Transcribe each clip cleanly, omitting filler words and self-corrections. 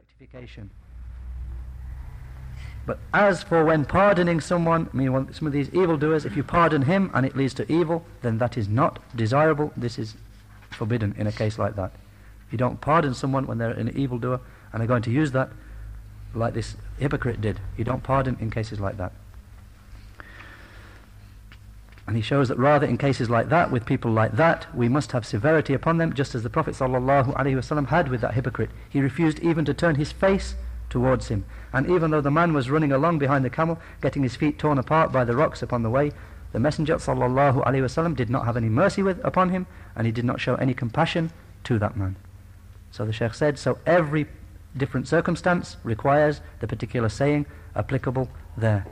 rectification. But as for when pardoning someone, I mean, some of these evildoers, if you pardon him and it leads to evil, then that is not desirable. This is forbidden in a case like that. You don't pardon someone when they're an evildoer and are going to use that like this hypocrite did. You don't pardon in cases like that. And he shows that rather in cases like that, with people like that, we must have severity upon them, just as the Prophet ﷺ had with that hypocrite. He refused even to turn his face towards him. And even though the man was running along behind the camel, getting his feet torn apart by the rocks upon the way, the Messenger ﷺ did not have any mercy upon him, and he did not show any compassion to that man. So the Shaykh said, so every different circumstance requires the particular saying applicable there.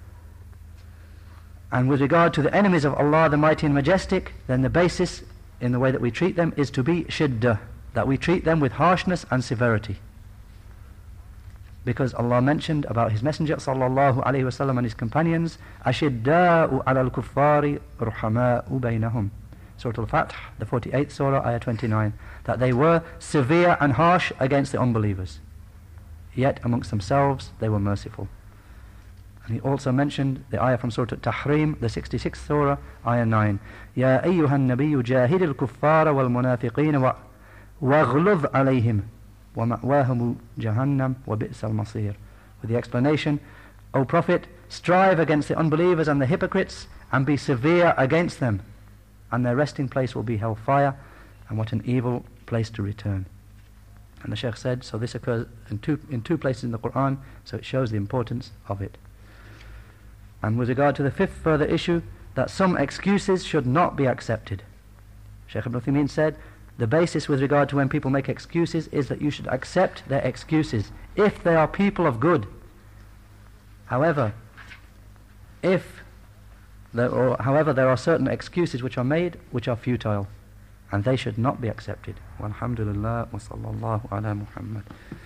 And with regard to the enemies of Allah the Mighty and Majestic, then the basis in the way that we treat them is to be shiddah, that we treat them with harshness and severity. Because Allah mentioned about His Messenger sallallahu alaihi wasallam and his companions, ashidda'u ala al-kuffari ruhama'u baynahum. Surah Al-Fath, the 48th surah, ayah 29, that they were severe and harsh against the unbelievers, yet amongst themselves they were merciful. And he also mentioned the ayah from Surah At-Tahrim, the 66th surah, ayah 9. Ya ayyuhan nabiyyu jahidil kuffara wal munafiqeen waghluz alayhim wa ma'wahum jahannam wa bi'sal masir. With the explanation, O Prophet, strive against the unbelievers and the hypocrites and be severe against them, and their resting place will be hellfire, and what an evil place to return. And the Shaykh said, so this occurs in two places in the Quran, so it shows the importance of it. And with regard to the fifth further issue, that some excuses should not be accepted. Shaykh Ibn Uthaymeen said, the basis with regard to when people make excuses is that you should accept their excuses, if they are people of good. However, there are certain excuses which are made which are futile, and they should not be accepted. Walhamdulillah wa sallallahu ala Muhammad.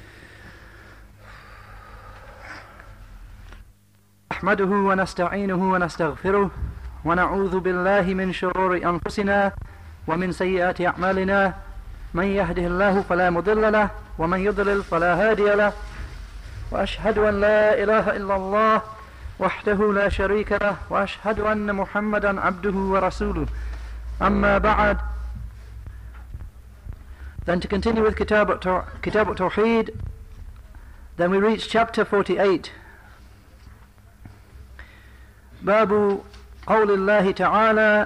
نحمده ونستعينه ونستغفره ونعوذ بالله من شرور أنفسنا ومن سيئات أعمالنا من يهده الله فلا مضل له ومن يضلل فلا هادي له وأشهد أن لا إله إلا الله وحده لا شريك له وأشهد أن محمدا عبده ورسوله أما بعد. Then to continue with Kitab al-Tawheed, then we reach chapter 48. باب قول الله تعالى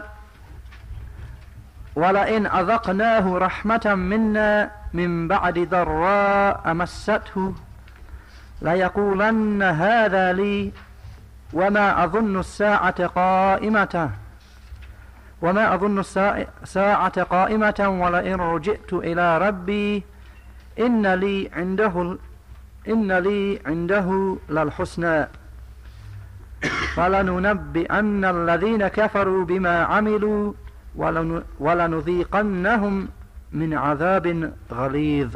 ولئن أذقناه رحمة منا من بعد ضراء مسته ليقولن هذا لي وما أظن الساعة قائمة ولئن رجعت إلى ربي إن لي عنده للحسنى فلننبئن الذين كفروا بما عملوا ولنذيقنهم من عذاب غليظ.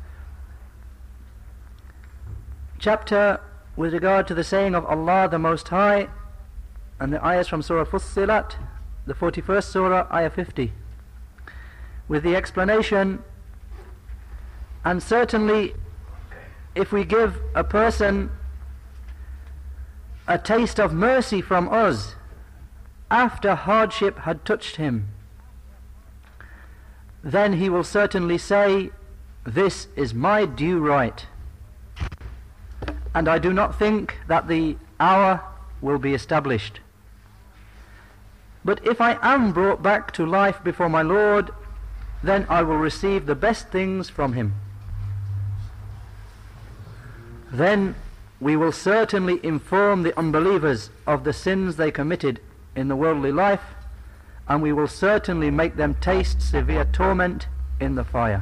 Chapter with regard to the saying of Allah the Most High, and the ayahs from Surah Fussilat, the 41st surah, ayah 50, with the explanation, and certainly if we give a person a taste of mercy from us after hardship had touched him, then he will certainly say, this is my due right, and I do not think that the hour will be established. But if I am brought back to life before my Lord, then I will receive the best things from him. Then we will certainly inform the unbelievers of the sins they committed in the worldly life, and we will certainly make them taste severe torment in the fire.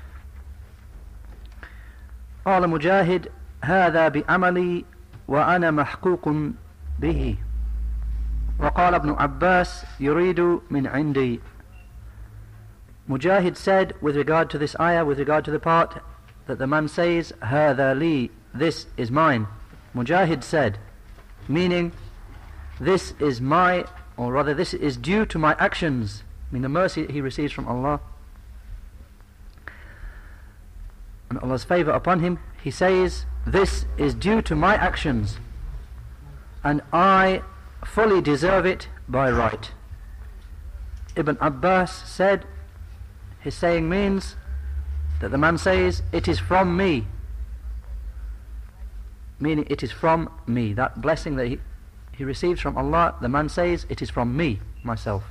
قال مجاهد هذا بعملي وأنا محقوق به. وقال ابن عباس يريد من عندي. Mujahid said with regard to this ayah, with regard to the part that the man says هذا لي, this is mine. Mujahid said, meaning this is my, or rather this is due to my actions, I mean the mercy he receives from Allah. and Allah's favour upon him, he says, this is due to my actions and I fully deserve it by right. Ibn Abbas said, his saying means that the man says, it is from me, meaning it is from me. That blessing that he receives from Allah, the man says, it is from me, myself.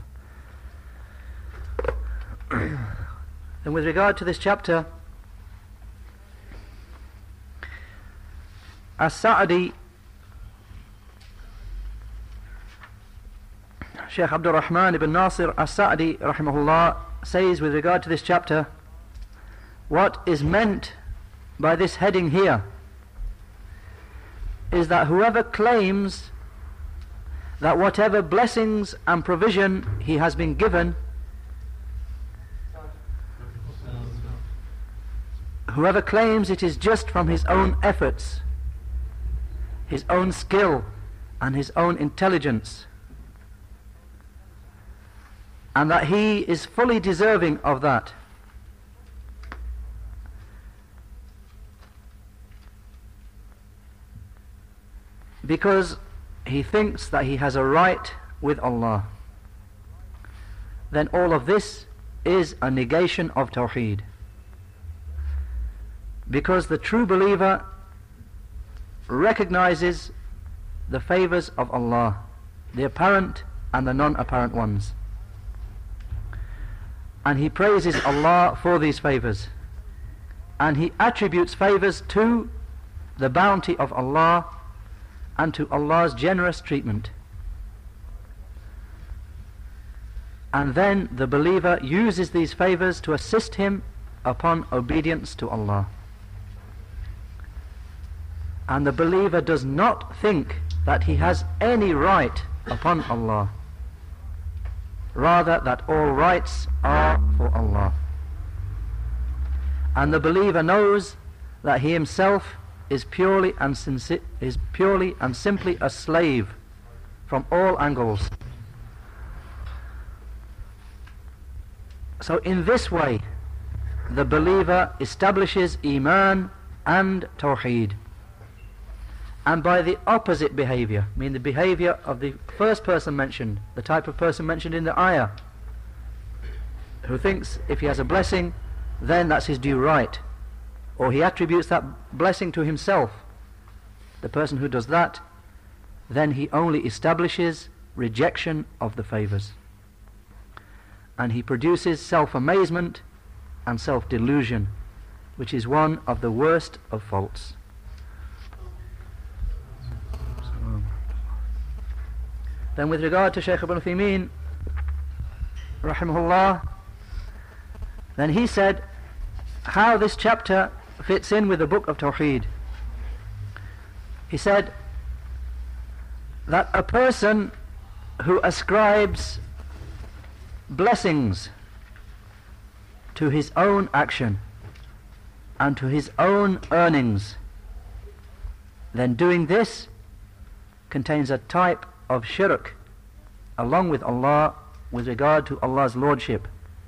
And with regard to this chapter, As-Sa'di, Shaykh Abdul Rahman ibn Nasir As-Sa'di rahimahullah says with regard to this chapter, what is meant by this heading here is that whoever claims that whatever blessings and provision he has been given, whoever claims it is just from his own efforts, his own skill and his own intelligence, and that he is fully deserving of that, because he thinks that he has a right with Allah, then all of this is a negation of Tawheed. Because the true believer recognizes the favors of Allah, the apparent and the non-apparent ones, and he praises Allah for these favors, and he attributes favors to the bounty of Allah and to Allah's generous treatment. And then the believer uses these favors to assist him upon obedience to Allah. And the believer does not think that he has any right upon Allah, rather that all rights are for Allah. And the believer knows that he himself is purely and simply a slave from all angles. So in this way the believer establishes Iman and Tawheed. And by the opposite behavior, I mean the behavior of the first person mentioned, the type of person mentioned in the ayah, who thinks if he has a blessing, then that's his due right, or he attributes that blessing to himself, the person who does that, then he only establishes rejection of the favors, and he produces self-amazement and self-delusion, which is one of the worst of faults. Then with regard to Shaykh Ibn Uthaymeen rahimahullah, then he said how this chapter fits in with the book of Tawheed. He said that a person who ascribes blessings to his own action and to his own earnings, then doing this contains a type of shirk along with Allah with regard to Allah's lordship.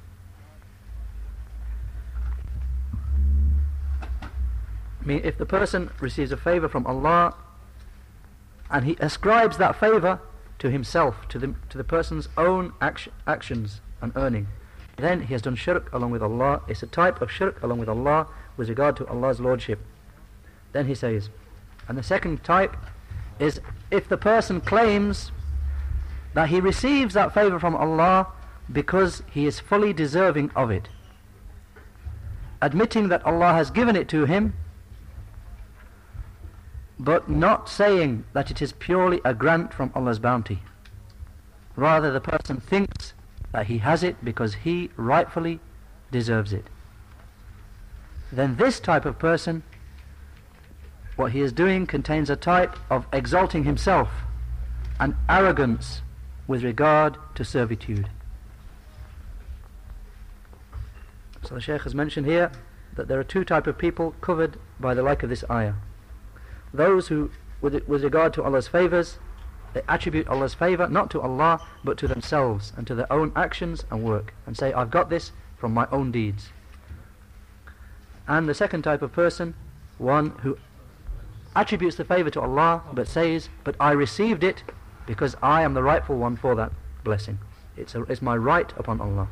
I mean, if the person receives a favor from Allah and he ascribes that favor to himself, to the person's own actions and earning, then he has done shirk along with Allah. It's a type of shirk along with Allah with regard to Allah's lordship. Then he says, and the second type is if the person claims that he receives that favor from Allah because he is fully deserving of it, admitting that Allah has given it to him, but not saying that it is purely a grant from Allah's bounty. Rather, the person thinks that he has it because he rightfully deserves it. Then this type of person, what he is doing contains a type of exalting himself and arrogance with regard to servitude. So the Shaykh has mentioned here that there are two types of people covered by the like of this ayah. Those who, with regard to Allah's favors, they attribute Allah's favor not to Allah but to themselves and to their own actions and work, and say, I've got this from my own deeds. And the second type of person, one who attributes the favor to Allah but says, but I received it because I am the rightful one for that blessing. It's my right upon Allah.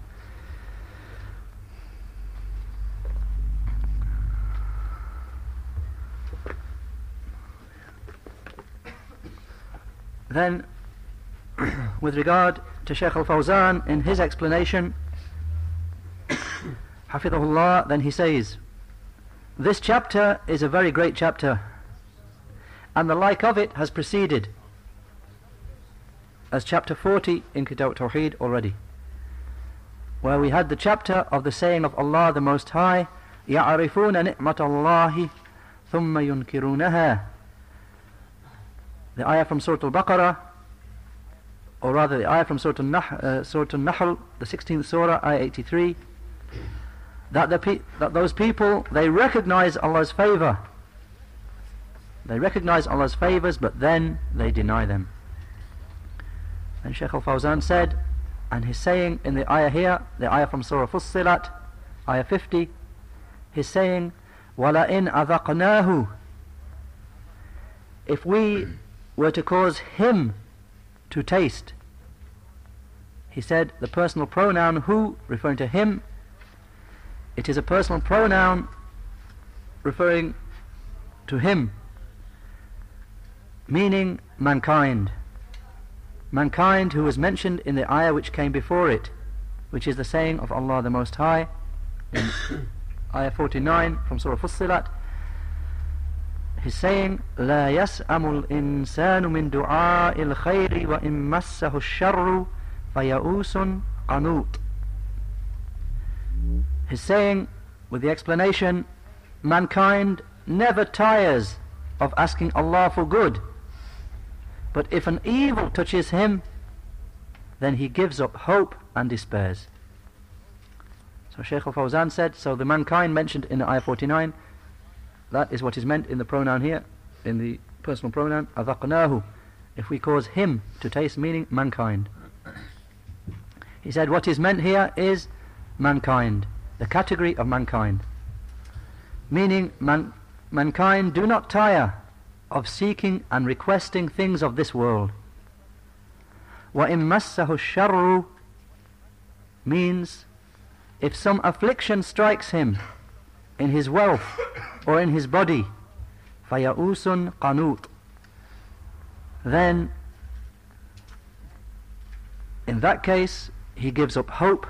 Then, with regard to Shaykh al-Fawzan, in his explanation, Hafidhahullah, then he says, this chapter is a very great chapter, and the like of it has preceded, as chapter 40 in Kitab Tawheed already, where we had the chapter of the saying of Allah the Most High, يَعْرِفُونَ نِعْمَةَ اللَّهِ ثُمَّ يُنْكِرُونَهَا. The ayah from Surah Al-Baqarah, or rather the ayah from Surah Al-Nahl, the 16th Surah, ayah 83, that those people, they recognize Allah's favor. They recognize Allah's favors, but then they deny them. And Shaykh al-Fawzan said, and he's saying in the ayah here, the ayah from Surah Fussilat, ayah 50, he's saying, وَلَئِنْ أَذَقْنَاهُ, if we were to cause him to taste. He said the personal pronoun who, referring to him, it is a personal pronoun referring to him, meaning mankind. Mankind who was mentioned in the ayah which came before it, which is the saying of Allah the Most High in ayah 49 from Surah Fussilat. He's saying, لا يسأم الإنسان من دعاء الخير وإن مسه الشر فيئوس قنوط. He's saying, with the explanation, mankind never tires of asking Allah for good, but if an evil touches him, then he gives up hope and despairs. So Shaykh al-Fawzan said, so the mankind mentioned in ayah 49, that is what is meant in the pronoun here, in the personal pronoun, أَذَقْنَاهُ, if we cause him to taste, meaning mankind. He said what is meant here is mankind, the category of mankind, meaning mankind do not tire of seeking and requesting things of this world. وَإِن مَسَّهُ الشَّرُّ means if some affliction strikes him in his wealth or in his body, فَيَئُوسٌ قَنُوطٌ, then in that case he gives up hope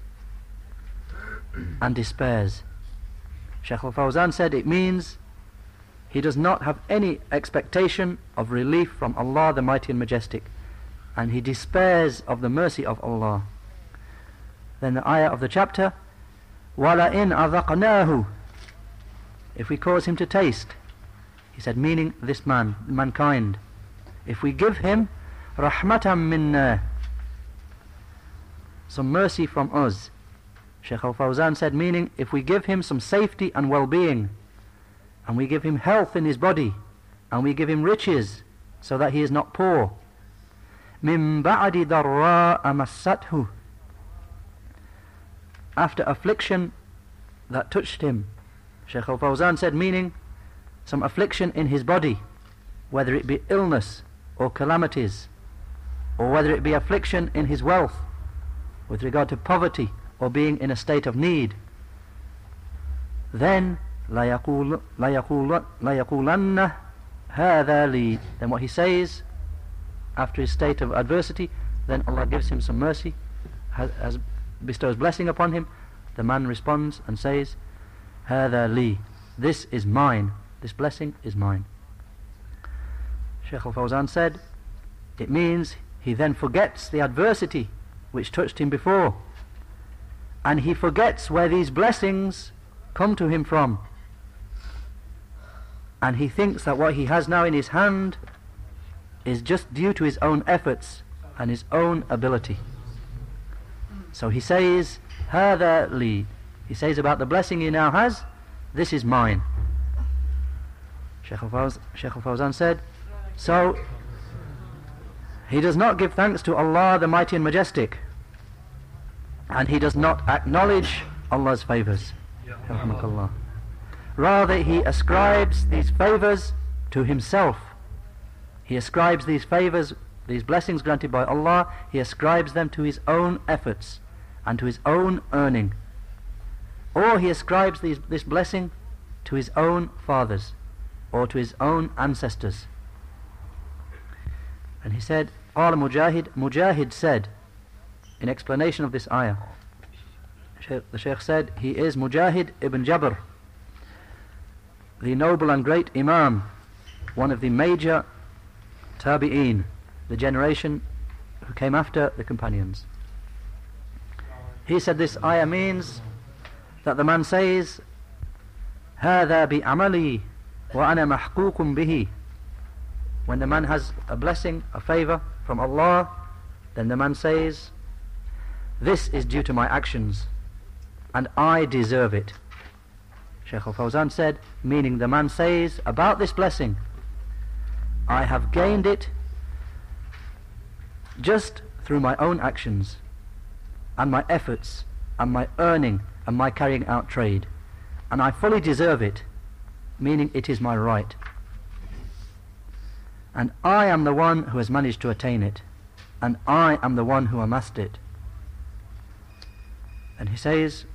and despairs. Shaykh al-Fawzan said it means he does not have any expectation of relief from Allah the Mighty and Majestic, and he despairs of the mercy of Allah. Then the ayah of the chapter, وَلَئِنْ أَذَقْنَاهُ, if we cause him to taste, he said, meaning this man, mankind, if we give him رَحْمَةً مِنَّا, some mercy from us. Shaykh al-Fawzan said, meaning if we give him some safety and well-being, and we give him health in his body, and we give him riches so that he is not poor, مِن بَعْدِ ضَرَّاءَ مَسَّتْهُ, after affliction that touched him. Shaykh al-Fawzan said, meaning some affliction in his body, whether it be illness or calamities, or whether it be affliction in his wealth with regard to poverty or being in a state of need, then لا يقولن هذا لي, then what he says after his state of adversity, then Allah gives him some mercy, bestows blessing upon him. The man responds and says, هذا لي, this is mine, this blessing is mine. Shaykh al-Fawzan said it means he then forgets the adversity which touched him before, and he forgets where these blessings come to him from, and he thinks that what he has now in his hand is just due to his own efforts and his own ability. So he says, هذا لي, he says about the blessing he now has, this is mine. Shaykh al-Fawzan said, so he does not give thanks to Allah the Mighty and Majestic, and he does not acknowledge Allah's favors. Rahmakallah. Rather, he ascribes these favors to himself. He ascribes these favors, these blessings granted by Allah, he ascribes them to his own efforts and to his own earning. Or he ascribes this blessing to his own fathers or to his own ancestors. And he said, قال Mujahid said, in explanation of this ayah, the Shaykh said, he is Mujahid ibn Jabr, the noble and great Imam, one of the major Tabi'een, the generation who came after the companions. He said this ayah means that the man says, هذا بعملي وأنا محقوق به. When the man has a blessing, a favor from Allah, then the man says, this is due to my actions and I deserve it. Shaykh al-Fawzan said, meaning the man says about this blessing, I have gained it just through my own actions and my efforts and my earning and my carrying out trade, and I fully deserve it, meaning it is my right, and I am the one who has managed to attain it, and I am the one who amassed it. And he says,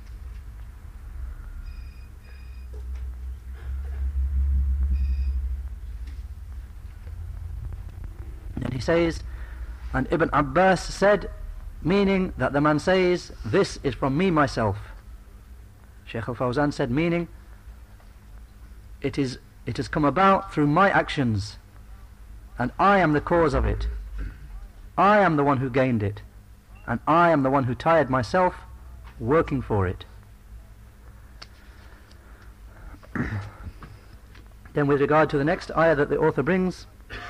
and Ibn Abbas said, meaning that the man says, this is from me myself. Shaykh al-Fawzan said, meaning it has come about through my actions and I am the cause of it. I am the one who gained it and I am the one who tired myself working for it. Then with regard to the next ayah that the author brings,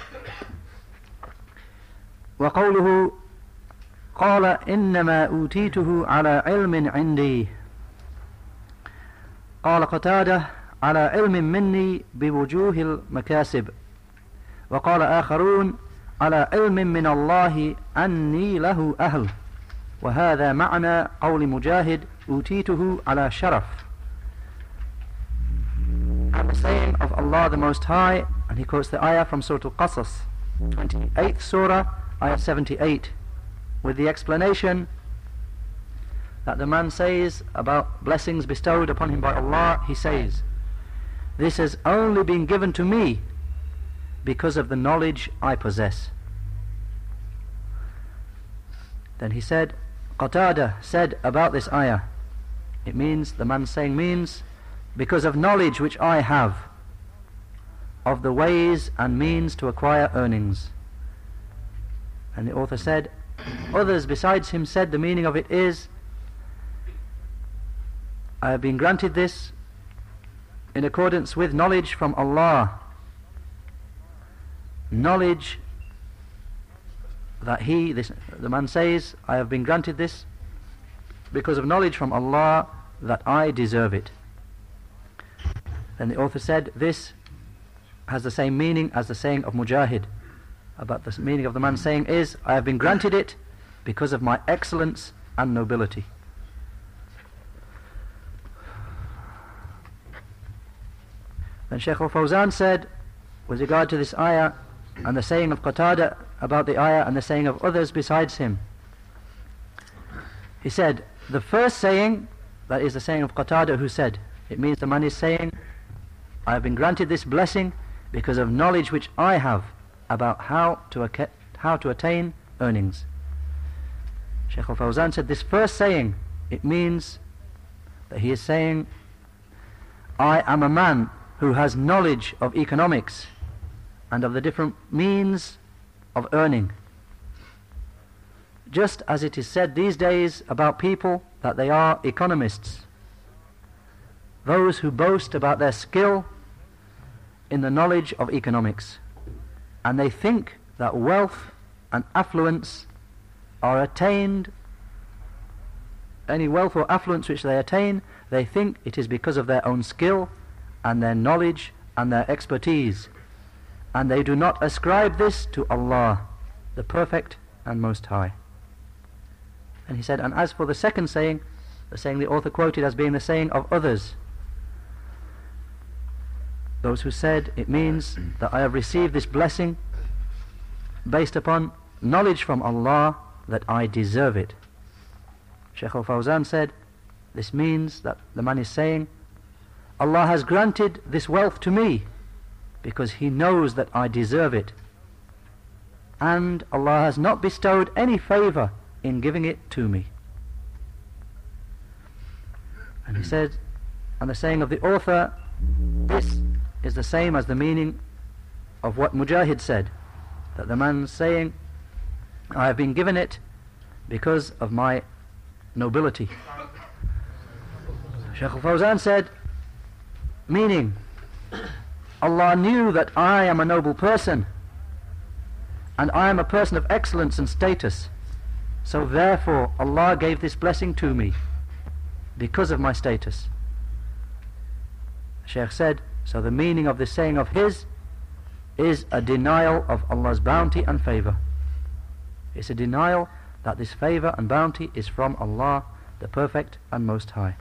وقوله قال إنما أوتيته على علم عندي قال قتادة على علم مني بوجوه المكاسب وقال آخرون على علم من الله أني له أهل وهذا معنى قول مجاهد أوتيته على شرف. And the saying of Allah the Most High, and he quotes the ayah from Surah Al-Qasas, 28th Surah, ayah 78, with the explanation that the man says about blessings bestowed upon him by Allah. He says, this has only been given to me because of the knowledge I possess. Then he said, Qatada said about this ayah, it means, the man saying means, because of knowledge which I have of the ways and means to acquire earnings. And the author said, others besides him said the meaning of it is, I have been granted this in accordance with knowledge from Allah, knowledge that the man says, I have been granted this because of knowledge from Allah that I deserve it. Then the author said, this has the same meaning as the saying of Mujahid. About the meaning of the man saying is, I have been granted it because of my excellence and nobility. Then Shaykh al-Fawzan said, with regard to this ayah and the saying of Qatada about the ayah and the saying of others besides him, he said, the first saying, that is the saying of Qatada who said, it means the man is saying, I have been granted this blessing because of knowledge which I have about how to attain earnings. Shaykh al-Fawzan said this first saying, it means that he is saying, I am a man who has knowledge of economics and of the different means of earning. Just as it is said these days about people that they are economists, those who boast about their skill in the knowledge of economics, and they think that wealth and affluence are attained, any wealth or affluence which they attain, they think it is because of their own skill and their knowledge and their expertise, and they do not ascribe this to Allah, the Perfect and Most High. And he said, and as for the second saying, the saying the author quoted as being the saying of others. Those who said it means that I have received this blessing based upon knowledge from Allah that I deserve it. Shaykh al-Fawzan said this means that the man is saying Allah has granted this wealth to me because He knows that I deserve it, and Allah has not bestowed any favour in giving it to me. And he said, and the saying of the author, this is the same as the meaning of what Mujahid said, that the man saying I have been given it because of my nobility. Shaykh al-Fawzan said, meaning Allah knew that I am a noble person and I am a person of excellence and status, so therefore Allah gave this blessing to me because of my status. The Shaykh said, so the meaning of this saying of his is a denial of Allah's bounty and favour. It's a denial that this favour and bounty is from Allah, the Perfect and Most High.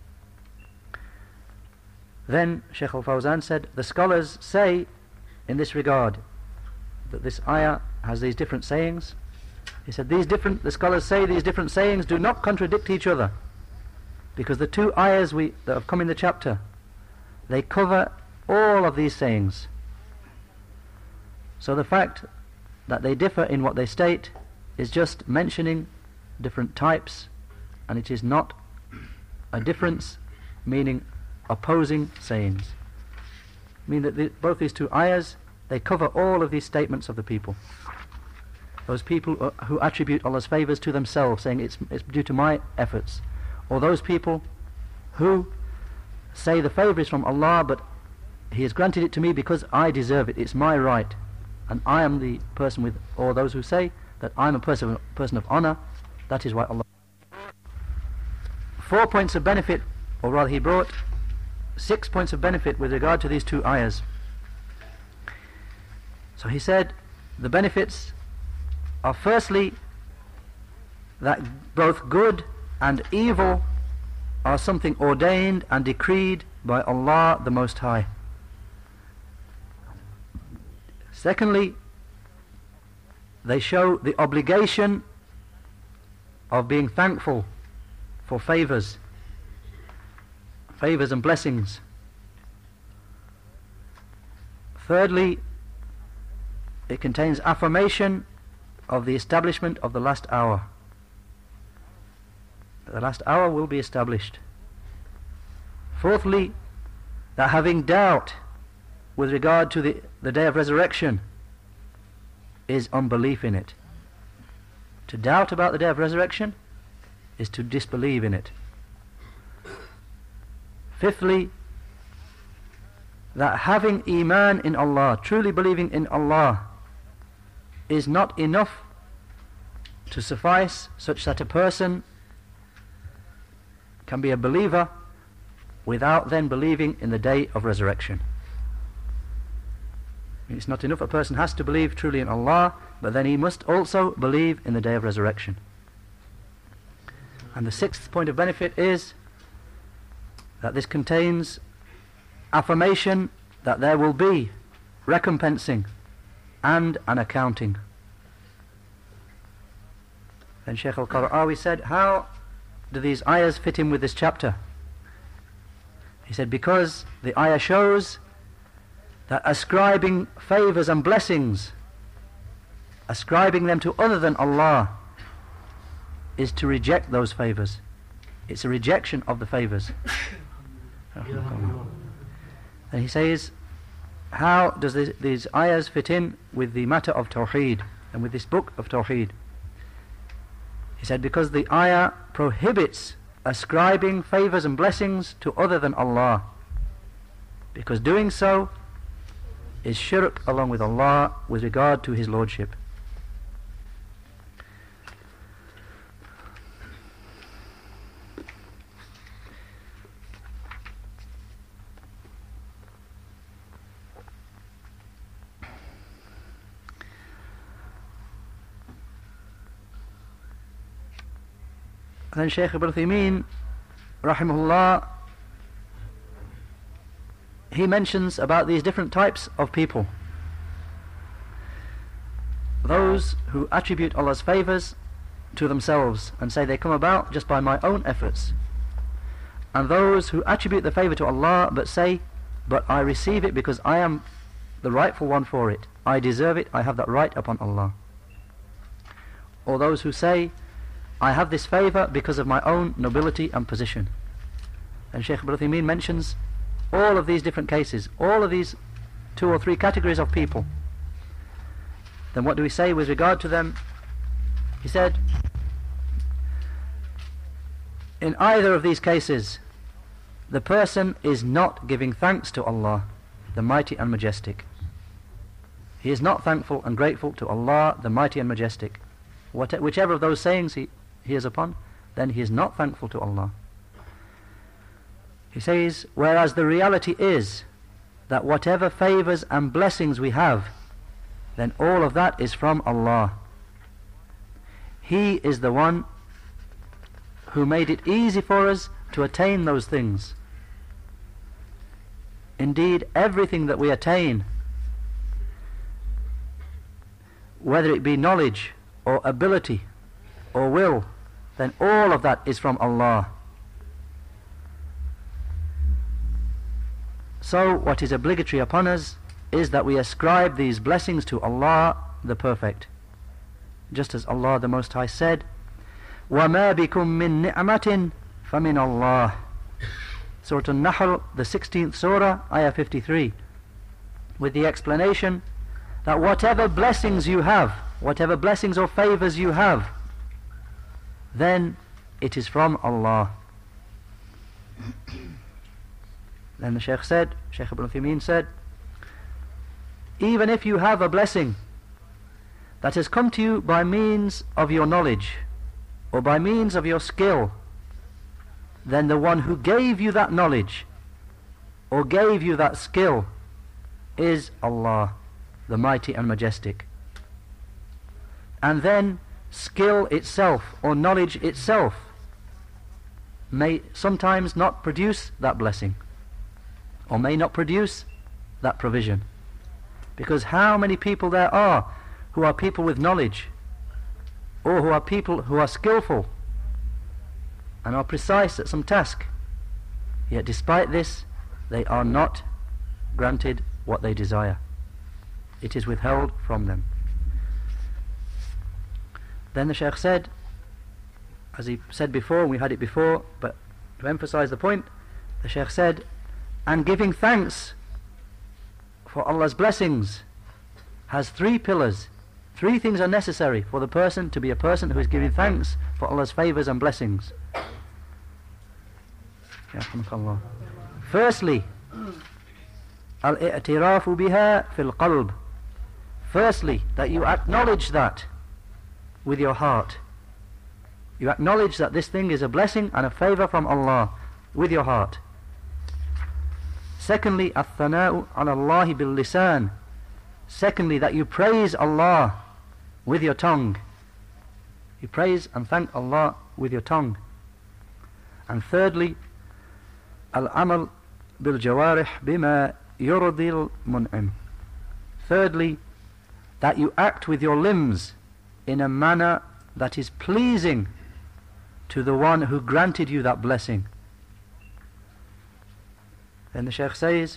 Then Shaykh al-Fawzan said, the scholars say in this regard that this ayah has these different sayings. He said the scholars say these different sayings do not contradict each other, because the two ayahs that have come in the chapter, they cover all of these sayings. So the fact that they differ in what they state is just mentioning different types, and it is not a difference meaning opposing sayings. I mean that both these two ayahs, they cover all of these statements of the people. Those people who attribute Allah's favours to themselves, saying it's due to my efforts, or those people who say the favour is from Allah, but He has granted it to me because I deserve it, it's my right, and I am the person with, or those who say that I'm a person of honour, that is why Allah. 4 points of benefit, or rather he brought 6 points of benefit with regard to these two ayahs. So he said the benefits are firstly that both good and evil are something ordained and decreed by Allah the Most High. Secondly, they show the obligation of being thankful for favours and blessings. Thirdly, it contains affirmation of the establishment of the last hour. The last hour will be established. Fourthly, that having doubt with regard to the day of resurrection is unbelief in it. To doubt about the day of resurrection is to disbelieve in it. Fifthly, that having Iman in Allah, truly believing in Allah, is not enough to suffice such that a person can be a believer without then believing in the day of resurrection. It's not enough, a person has to believe truly in Allah, but then he must also believe in the day of resurrection. And the 6th point of benefit is that this contains affirmation that there will be recompensing and an accounting. Then Shaykh al-Qara'awi said, how do these ayahs fit in with this chapter? He said, because the ayah shows that ascribing favours and blessings, ascribing them to other than Allah, is to reject those favours. It's a rejection of the favours. And he says, how does these ayahs fit in with the matter of Tawheed and with this book of Tawheed? He said, because the ayah prohibits ascribing favours and blessings to other than Allah, because doing so is shirk along with Allah with regard to His Lordship. Then Shaykh Ibn Uthaymeen rahimahullah, he mentions about these different types of people. Those who attribute Allah's favours to themselves and say they come about just by my own efforts, and those who attribute the favour to Allah but say, but I receive it because I am the rightful one for it, I deserve it, I have that right upon Allah. Or those who say, I have this favour because of my own nobility and position. And Shaykh Ibn Uthaymeen mentions all of these different cases, all of these 2 or 3 categories of people. Then what do we say with regard to them? He said, in either of these cases, the person is not giving thanks to Allah, the Mighty and Majestic. He is not thankful and grateful to Allah, the Mighty and Majestic. Whichever of those sayings he is upon, then he is not thankful to Allah. He says, whereas the reality is that whatever favours and blessings we have, then all of that is from Allah. He is the one who made it easy for us to attain those things. Indeed, everything that we attain, whether it be knowledge or ability or will, then all of that is from Allah. So what is obligatory upon us is that we ascribe these blessings to Allah the Perfect. Just as Allah the Most High said, وَمَا بِكُم مِّن نِعْمَةٍ فَمِنَ اللَّهِ. Surah An-Nahl, the 16th Surah, Ayah 53, with the explanation that whatever blessings you have, whatever blessings or favours you have, then it is from Allah. Then the Shaykh said, Shaykh Ibn Uthaymeen said, even if you have a blessing that has come to you by means of your knowledge or by means of your skill, then the one who gave you that knowledge or gave you that skill is Allah, the Mighty and Majestic. And then skill itself or knowledge itself may sometimes not produce that blessing or may not produce that provision. Because how many people there are who are people with knowledge, or who are people who are skillful and are precise at some task, yet despite this they are not granted what they desire. It is withheld from them. Then the Shaykh said, as he said before, we had it before, but to emphasize the point, the Shaykh said, and giving thanks for Allah's blessings has 3 pillars. 3 things are necessary for the person to be a person who is giving thanks for Allah's favours and blessings. Firstly, al-i'tirafu biha fil qalb. Firstly, that you acknowledge that with your heart. You acknowledge that this thing is a blessing and a favour from Allah with your heart. Secondly, al-thana'u ala Allahi bil lisan. Secondly, that you praise Allah with your tongue. You praise and thank Allah with your tongue. And thirdly, al-amal bil jawarih bima yurdil mun'im. Thirdly, that you act with your limbs in a manner that is pleasing to the one who granted you that blessing. Then the Shaykh says,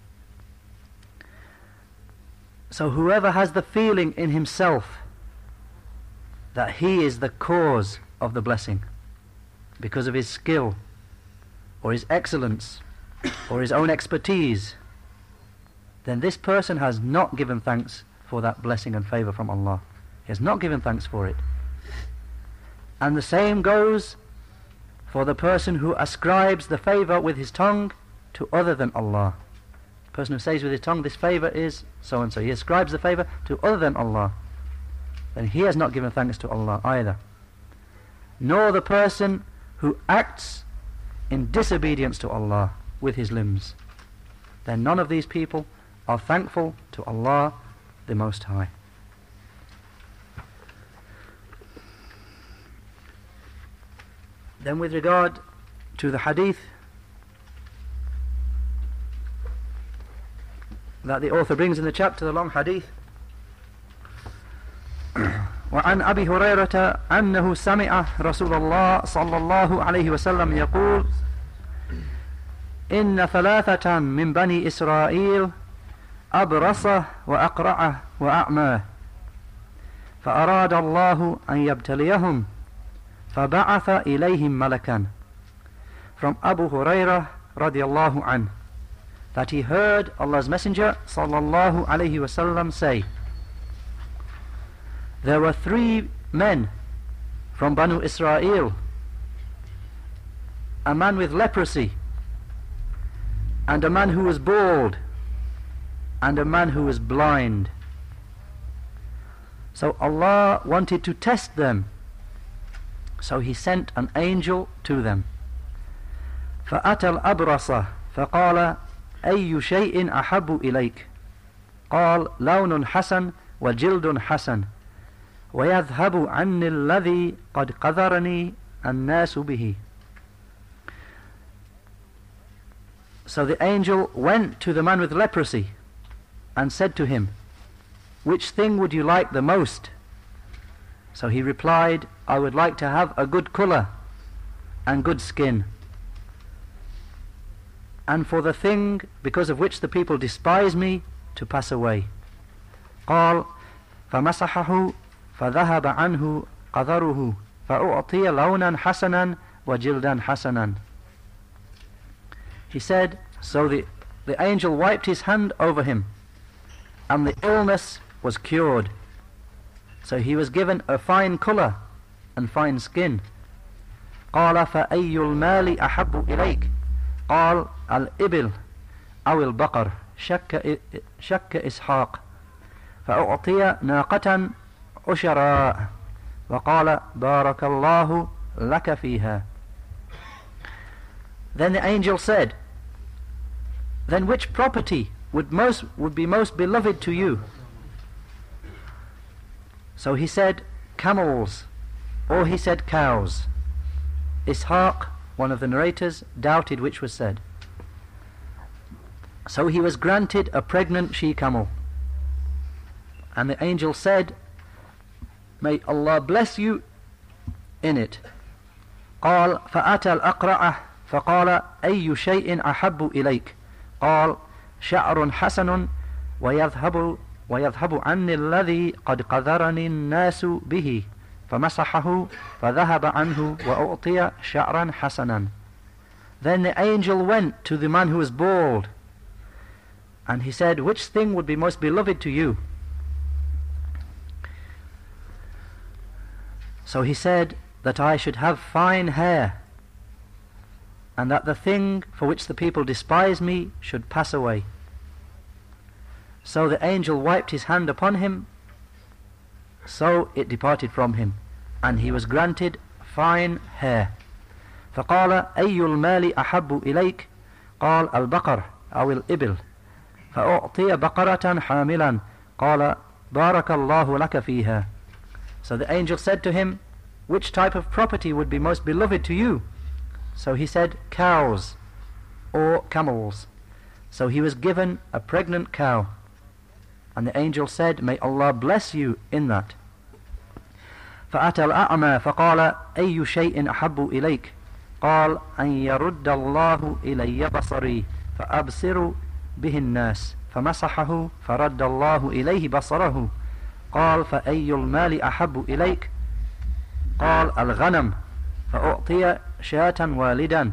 so whoever has the feeling in himself that he is the cause of the blessing because of his skill or his excellence or his own expertise, then this person has not given thanks for that blessing and favour from Allah. He has not given thanks for it. And the same goes for the person who ascribes the favour with his tongue to other than Allah. The person who says with his tongue, this favour is so and so, he ascribes the favour to other than Allah, then he has not given thanks to Allah either. Nor the person who acts in disobedience to Allah with his limbs, then none of these people are thankful to Allah the Most High. Then with regard to the hadith that the author brings in the chapter, the long hadith. وعن أبي هريرة أنه سمع رسول الله صلى الله عليه وسلم يقول إن ثلاثة من بني إسرائيل أبرص وأقرع وأعمى فأراد الله أن يبتليهم فبعث إليهم ملكا. From Abu Hurairah radiallahu anhu, that he heard Allah's Messenger sallallahu alayhi wasallam say, there were 3 men from Banu Israel, a man with leprosy, and a man who was bald, and a man who was blind. So Allah wanted to test them, so he sent an angel to them. فأتى الأبرص فقال أي شيء أحب إليك قال لون حسن وجلد حسن ويذهب عني الذي قد قذرني الناس به. So the angel went to the man with leprosy and said to him, which thing would you like the most? So he replied, I would like to have a good colour and good skin, and for the thing because of which the people despise me to pass away. قال فمسحه فذهب عنه قذره فأعطي لونا حسنا وجلدا حسنا. He said, so the angel wiped his hand over him, and the illness was cured. So he was given a fine colour and fine skin. قال فأي المال أحب إليك قال الإبل أو البقر شك إسحاق فأعطي ناقة عشراء وقال بارك الله لك فيها. Then the angel said, then which property would be most beloved to you? So he said camels, or he said cows. Ishaq, one of the narrators, doubted which was said. So he was granted a pregnant she-camel, and the angel said, may Allah bless you in it. قال فأتى الأقرع فقال أي شيء أحب إليك قال شعر حسن ويذهب عني الذي قد قذرني الناس به فمسحه فذهب عنه وأعطي شعرا حسنا. Then the angel went to the man who was bald, and he said, which thing would be most beloved to you? So he said that I should have fine hair, and that the thing for which the people despise me should pass away. So the angel wiped his hand upon him, so it departed from him, and he was granted fine hair. فقال أي المال أحب إليك قال البقر أو الإبل فأعطي بقرة حاملا قال بارك الله لك فيها. So the angel said to him, which type of property would be most beloved to you? So he said cows or camels. So he was given a pregnant cow, and the angel said, may Allah bless you in that. فأتى الأعمى فقال أي شيء أحب إليك قال أن يرد الله إلي بصري فأبصر به الناس فمسحه فرد الله إليه بصره قال فأي المال أحب إليك قال الغنم فأعطي شاة والدا.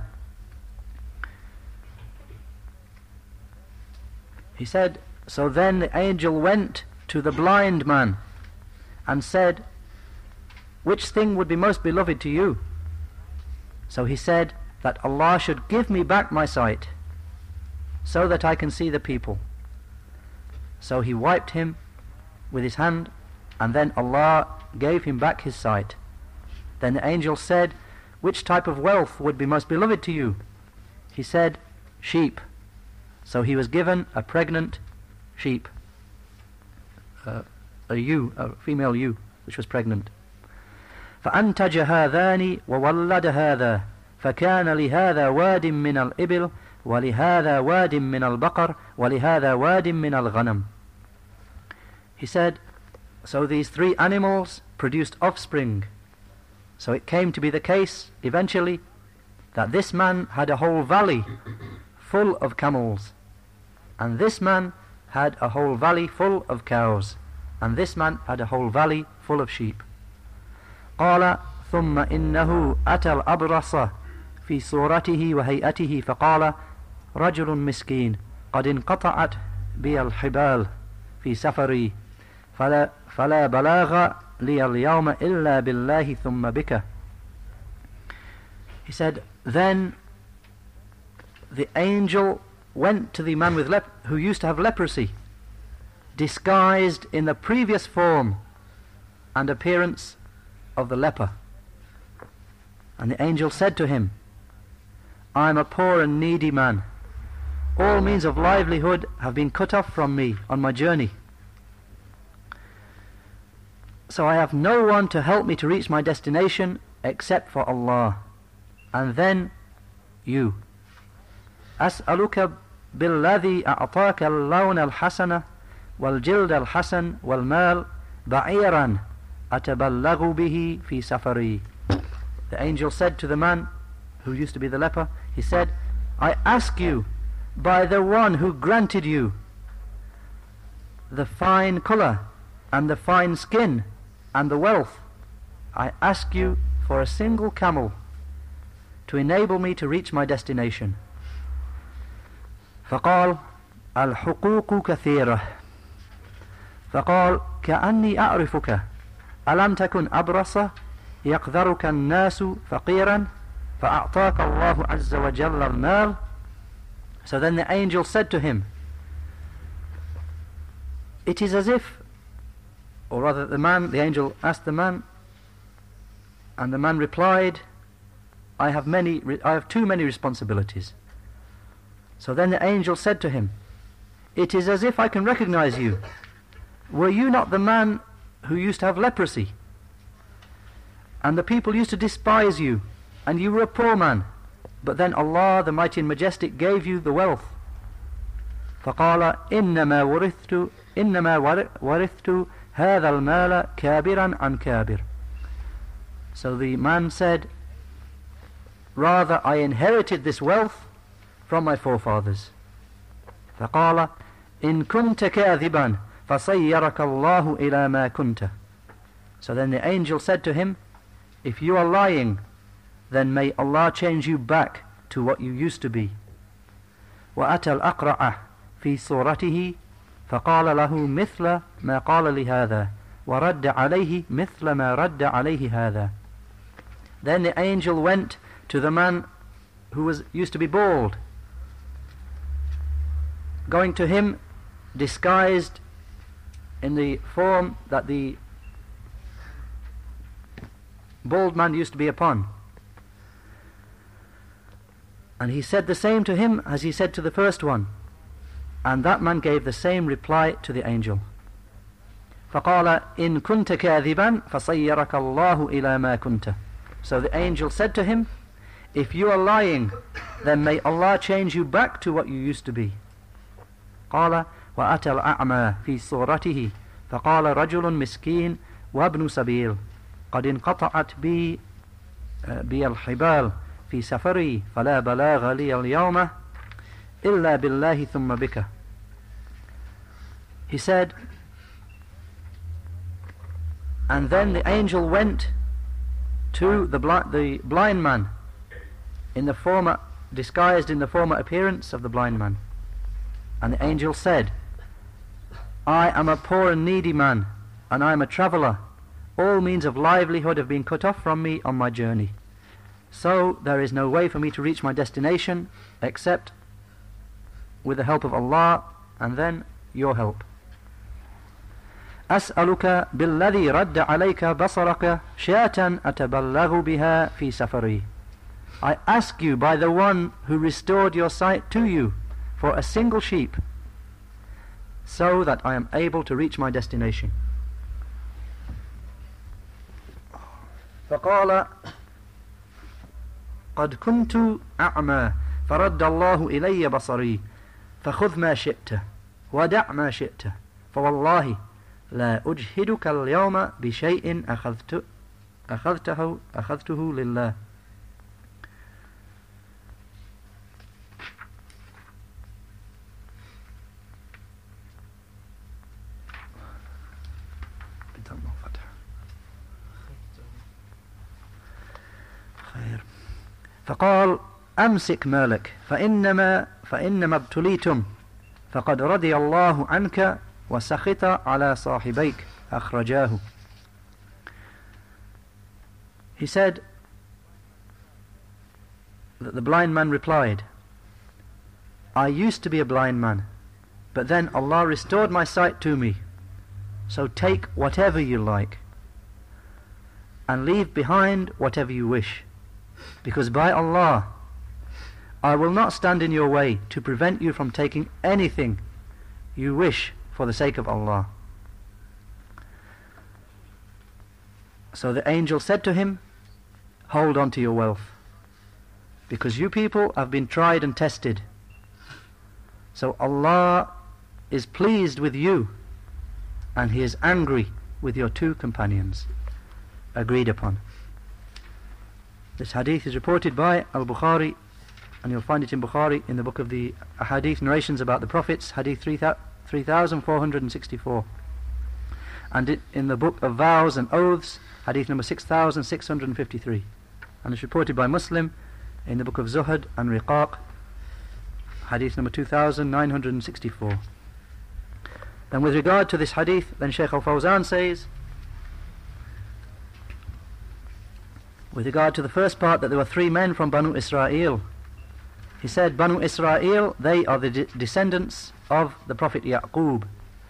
He said, so then the angel went to the blind man and said, which thing would be most beloved to you? So he said that Allah should give me back my sight so that I can see the people. So he wiped him with his hand, and then Allah gave him back his sight. Then the angel said, which type of wealth would be most beloved to you? He said, sheep. So he was given a pregnant sheep, a female ewe, which was pregnant. فأنتج هذان وولد هذا فكان لهذا واد من الإبل ولهذا واد من البقر ولهذا واد من الغنم. He said, so these three animals produced offspring. So it came to be the case eventually that this man had a whole valley full of camels, and this man had a whole valley full of cows, and this man had a whole valley full of sheep. قال ثم إنه أتى الأبرص في صورته وهيئته فقال رجل مسكين قد انقطعت بي الحبال في سفري فلا بلاغ لي اليوم إلا بالله ثم بك. He said, then the angel went to the man with who used to have leprosy, disguised in the previous form and appearance of the leper. And the angel said to him, I am a poor and needy man. All means of livelihood have been cut off from me on my journey. So I have no one to help me to reach my destination except for Allah. And then you. أسألك بالذي أعطاك اللون الحسن والجلد الحسن والمال بعيرا أتبلغ به في سفري. The angel said to the man who used to be the leper, he said, I ask you by the one who granted you the fine colour and the fine skin and the wealth, I ask you for a single camel to enable me to reach my destination. فقال الحقوق كثيرة. فقال كأني أعرفك ألم تكن أبرص يقذرك الناس فقيرا فأعطاك الله عز وجل المال. So then the angel said to him, it is as if, or rather the angel asked the man, and the man replied, I have too many responsibilities. So then the angel said to him, it is as if I can recognize you. Were you not the man who used to have leprosy? And the people used to despise you, and you were a poor man, but then Allah, the Mighty and Majestic, gave you the wealth. فقال إنما ورثت هذا المال كابرا عن كابر. So the man said, rather I inherited this wealth from my forefathers. فقال إن كنت كاذبا فصيرك الله إلى ما كنت. So then the angel said to him, if you are lying, then may Allah change you back to what you used to be. وأتى الأقرع في صورته فقال له مثل ما قال لهذا ورد عليه مثل ما رد عليه هذا. Then the angel went to the man who used to be bald, going to him disguised in the form that the bald man used to be upon. And he said the same to him as he said to the first one. And that man gave the same reply to the angel. فَقَالَ إِن كُنْتَ كَاذِبًا فَصَيَّرَكَ اللَّهُ إِلَى مَا كُنْتَ. So the angel said to him, if you are lying, then may Allah change you back to what you used to be. قال وأتى الأعمى في صورته فقال رجل مسكين وابن سبيل قد انقطعت بي الحبال في سفري فلا بلاغ لي اليوم إلا بالله ثم بك. He said, and then the angel went to the blind man disguised in the former appearance of the blind man. And the angel said, I am a poor and needy man, and I am a traveller. All means of livelihood have been cut off from me on my journey. So there is no way for me to reach my destination except with the help of Allah and then your help. أسألك بالذي رد عليك بصرك شاة أتبلغ بها في سفري. I ask you by the one who restored your sight to you for a single sheep, so that I am able to reach my destination. فقال قد كنت أعمى فرد الله إلي بصري فخذ ما شئت ودع ما شئت فوالله لا أجهدك اليوم بشيء أخذته لله. فقال أمسك مالك فإنما ابتليتم فقد رضي الله عنك وسخط على صاحبيك أخرجاه. He said that the blind man replied, I used to be a blind man, but then Allah restored my sight to me, so take whatever you like and leave behind whatever you wish, because by Allah I will not stand in your way to prevent you from taking anything you wish for the sake of Allah. So the angel said to him, hold on to your wealth, because you people have been tried and tested, so Allah is pleased with you and He is angry with your two companions. Agreed upon. This hadith is reported by Al-Bukhari, and you'll find it in Bukhari in the book of the hadith narrations about the prophets, hadith 3464, and in the book of vows and oaths, hadith number 6653, and it's reported by Muslim in the book of Zuhud and Riqaq, hadith number 2964. Then with regard to this hadith, then Shaykh Al-Fawzan says, with regard to the first part, that there were three men from Banu Israel. He said, Banu Israel, they are the descendants of the Prophet Yaqub.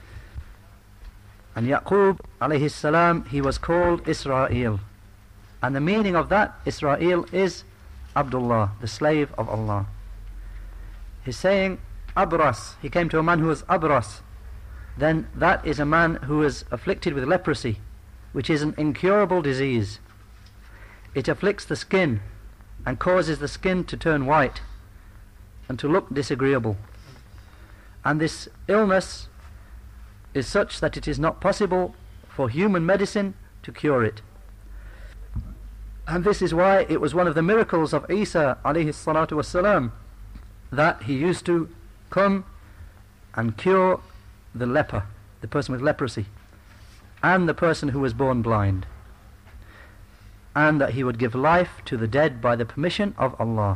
And Yaqub, alayhi salam, he was called Israel. And the meaning of that, Israel, is Abdullah, the slave of Allah. He's saying, Abras, he came to a man who was Abras. Then that is a man who is afflicted with leprosy, which is an incurable disease. It afflicts the skin and causes the skin to turn white and to look disagreeable. And this illness is such that it is not possible for human medicine to cure it. And this is why it was one of the miracles of Isa alayhi salatu wassalam that he used to come and cure the leper, the person with leprosy, and the person who was born blind, and that he would give life to the dead by the permission of Allah.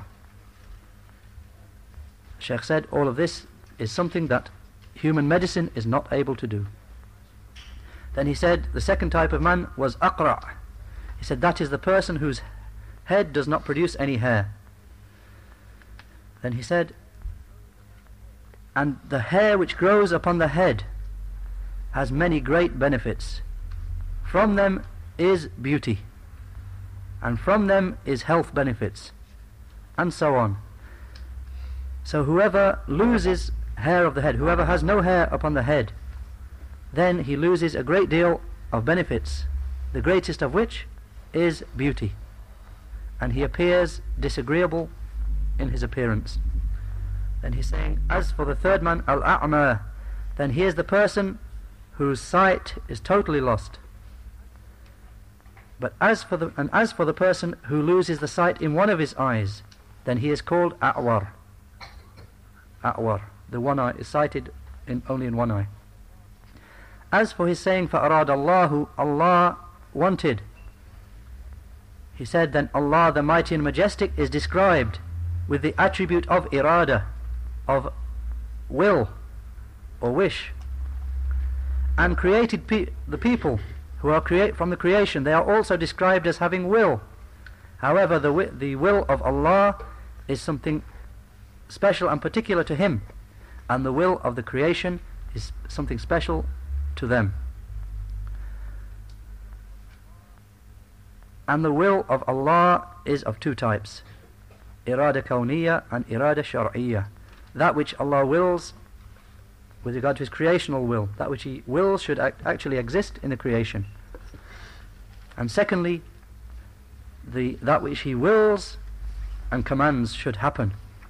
Shaykh said all of this is something that human medicine is not able to do. Then he said the second type of man was Aqra'. He said that is the person whose head does not produce any hair. Then he said, and the hair which grows upon the head has many great benefits. From them is beauty, and from them is health benefits, and so on. So whoever loses hair of the head, whoever has no hair upon the head, then he loses a great deal of benefits, the greatest of which is beauty, and he appears disagreeable in his appearance. Then he's saying, as for the third man, al-a'ma, then he is the person whose sight is totally lost. But as for the person who loses the sight in one of his eyes, then he is called a'war. A'war, the one eye is sighted only in one eye. As for his saying, فَأَرَادَ اللَّهُ, Allah wanted, he said, then Allah the Mighty and Majestic is described with the attribute of irada, of will or wish, and created the people who are from the creation, they are also described as having will. However, the will of Allah is something special and particular to Him, and the will of the creation is something special to them. And the will of Allah is of two types, irada kawniyya and irada shar'iyya. That which Allah wills with regard to His creational will, that which He wills should actually exist in the creation. And secondly, that which He wills and commands should happen.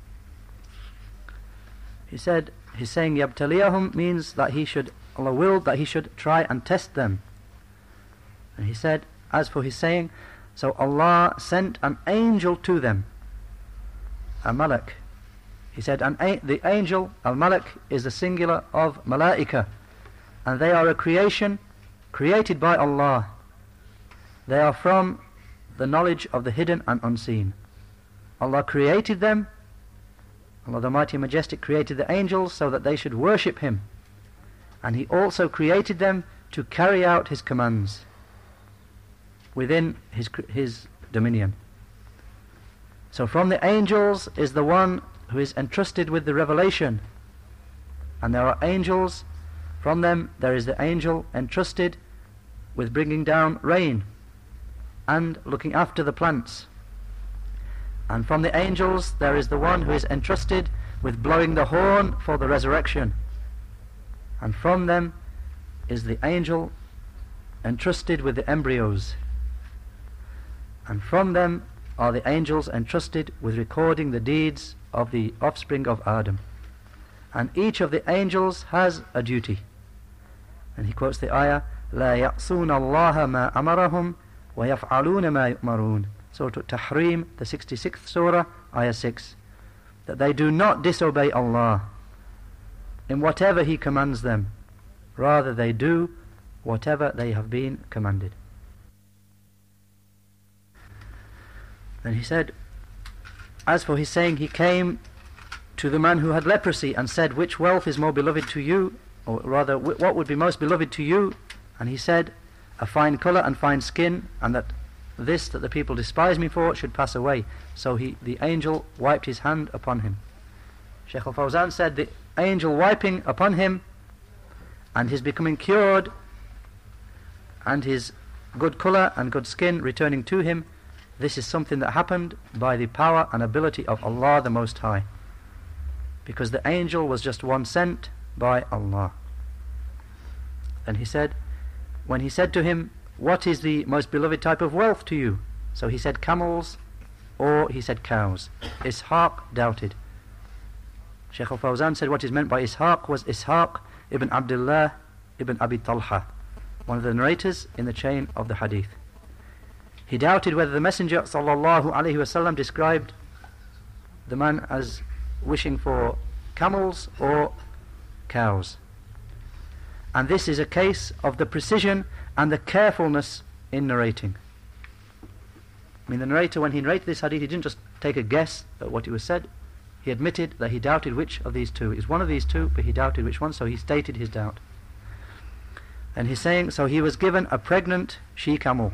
He said, he's saying yabtaliyahum means that Allah willed that he should try and test them. And he said, as for his saying, so Allah sent an angel to them, a malak. He said, the angel, al-malak, is the singular of malaika, and they are a creation created by Allah. They are from the knowledge of the hidden and unseen. Allah created them. Allah the Mighty and Majestic created the angels so that they should worship Him, and He also created them to carry out His commands within His dominion. So from the angels is the one who is entrusted with the revelation, and there are angels. From them there is the angel entrusted with bringing down rain and looking after the plants. And from the angels there is the one who is entrusted with blowing the horn for the resurrection. And from them is the angel entrusted with the embryos. And from them are the angels entrusted with recording the deeds of the offspring of Adam. And each of the angels has a duty. And he quotes the ayah, لا يعصون الله ما أمرهم ويفعلون ما يؤمرون. Surah At-Tahrim, the 66th surah, ayah 6. That they do not disobey Allah in whatever He commands them. Rather they do whatever they have been commanded. Then he said, as for his saying, he came to the man who had leprosy and said, which wealth is more beloved to you? Or rather, what would be most beloved to you? And he said, a fine colour and fine skin, and that this that the people despise me for should pass away. So the angel wiped his hand upon him. Shaykh al-Fawzan said, the angel wiping upon him and his becoming cured and his good colour and good skin returning to him, this is something that happened by the power and ability of Allah the Most High, because the angel was just one sent by Allah. And he said, when he said to him, what is the most beloved type of wealth to you? So he said camels, or he said cows. Ishaq doubted. Shaykh al-Fawzan said what is meant by Ishaq was Ishaq ibn Abdullah ibn Abi Talha, one of the narrators in the chain of the hadith. He doubted whether the Messenger sallallahu alaihi wasallam described the man as wishing for camels or cows. And this is a case of the precision and the carefulness in narrating. I mean, the narrator, when he narrated this hadith, he didn't just take a guess at what it was said. He admitted that he doubted which of these two. It was one of these two, but he doubted which one, so he stated his doubt. And he's saying, so he was given a pregnant she-camel.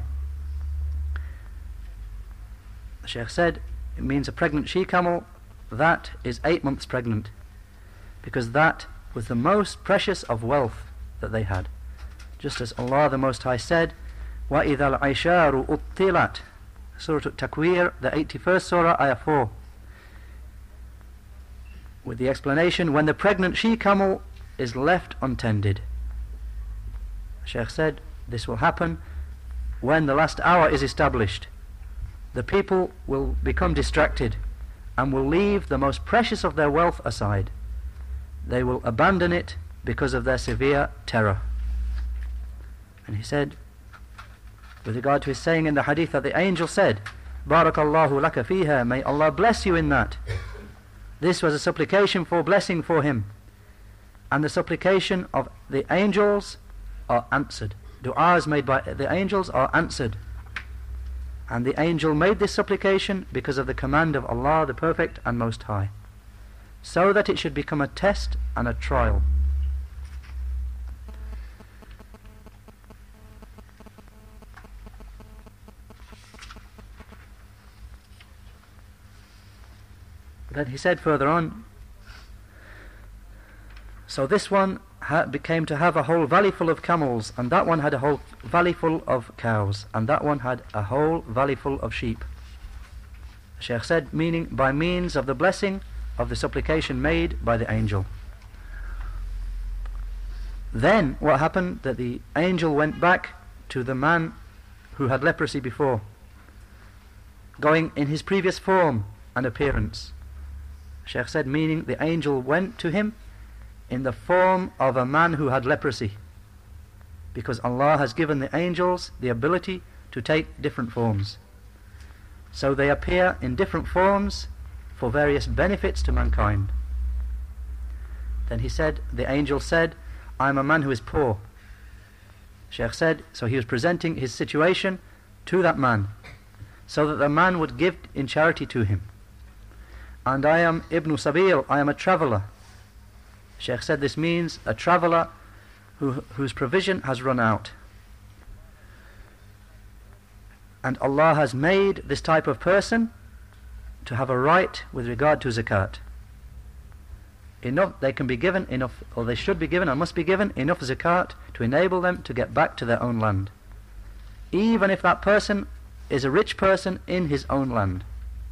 The Shaykh said, it means a pregnant she-camel that is 8 months pregnant, because that was the most precious of wealth that they had. Just as Allah the Most High said, وَإِذَا الْعَيْشَارُ أُطِّلَتْ, Surah At-Takwir, the 81st surah, ayah 4. With the explanation, when the pregnant she-camel is left untended. The Shaykh said, this will happen when the last hour is established. The people will become distracted and will leave the most precious of their wealth aside. They will abandon it because of their severe terror. And he said, with regard to his saying in the hadith that the angel said, Barakallahu laka fiha, may Allah bless you in that. This was a supplication for blessing for him. And the supplication of the angels are answered. Du'as made by the angels are answered. And the angel made this supplication because of the command of Allah the Perfect and Most High, so that it should become a test and a trial. Then he said further on, so this one became to have a whole valley full of camels, and that one had a whole valley full of cows, and that one had a whole valley full of sheep. The Shaykh said, meaning by means of the blessing of the supplication made by the angel. Then what happened? That the angel went back to the man who had leprosy before, going in his previous form, an appearance. Shaykh said, meaning the angel went to him in the form of a man who had leprosy, because Allah has given the angels the ability to take different forms. So they appear in different forms for various benefits to mankind. Then he said, the angel said, I am a man who is poor. Shaykh said, so he was presenting his situation to that man, so that the man would give in charity to him. And I am Ibn Sabil, I am a traveller. Shaykh said this means a traveller whose provision has run out. And Allah has made this type of person to have a right with regard to zakat. Enough, they can be given enough, or they should be given and must be given enough zakat to enable them to get back to their own land, even if that person is a rich person in his own land.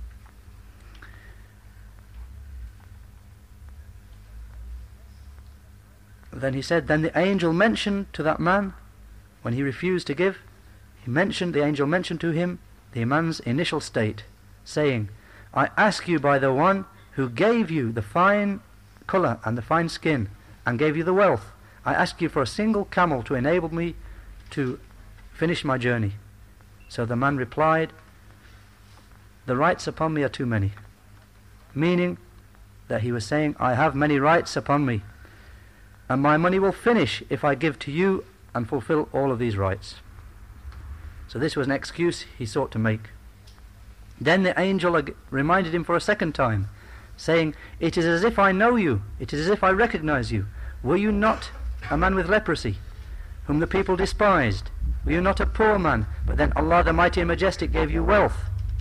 Then he said, then the angel mentioned to that man, when he refused to give, the angel mentioned to him the man's initial state, saying, I ask you by the one who gave you the fine colour and the fine skin and gave you the wealth, I ask you for a single camel to enable me to finish my journey. So the man replied, the rights upon me are too many, meaning that he was saying, I have many rights upon me, and my money will finish if I give to you and fulfill all of these rights. So this was an excuse he sought to make. Then the angel reminded him for a second time, saying, it is as if I know you, it is as if I recognize you. Were you not a man with leprosy, whom the people despised? Were you not a poor man, but then Allah the Mighty and Majestic gave you wealth?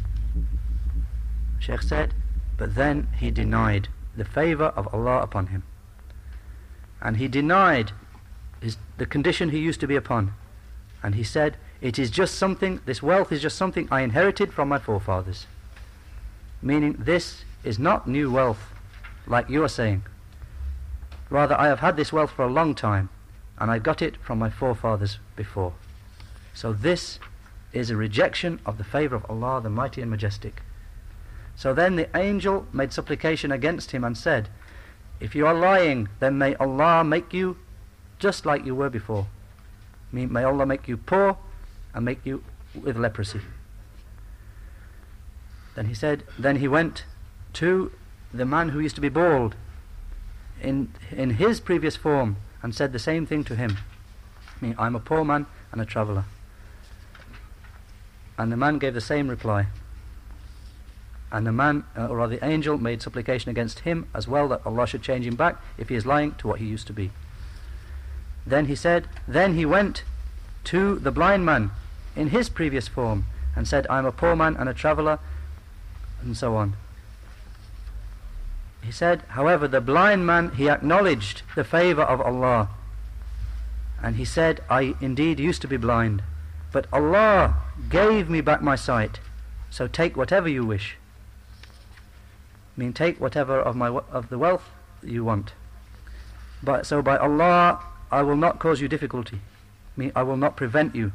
Shaykh said, but then he denied the favor of Allah upon him. And he denied the condition he used to be upon. And he said, it is just something, this wealth is just something I inherited from my forefathers. Meaning this is not new wealth, like you are saying. Rather, I have had this wealth for a long time, and I got it from my forefathers before. So this is a rejection of the favor of Allah the Mighty and Majestic. So then the angel made supplication against him and said, if you are lying, then may Allah make you just like you were before. May Allah make you poor and make you with leprosy. Then he said, then he went to the man who used to be bald in his previous form and said the same thing to him. I'm a poor man and a traveller. And the man gave the same reply. And the man, or rather the angel, made supplication against him as well, that Allah should change him back if he is lying to what he used to be. Then he said, then he went to the blind man in his previous form and said, I am a poor man and a traveller, and so on. He said, however, the blind man, he acknowledged the favour of Allah, and he said, I indeed used to be blind, but Allah gave me back my sight, so take whatever you wish. Take whatever of the wealth you want. But so by Allah, I will not cause you difficulty. I will not prevent you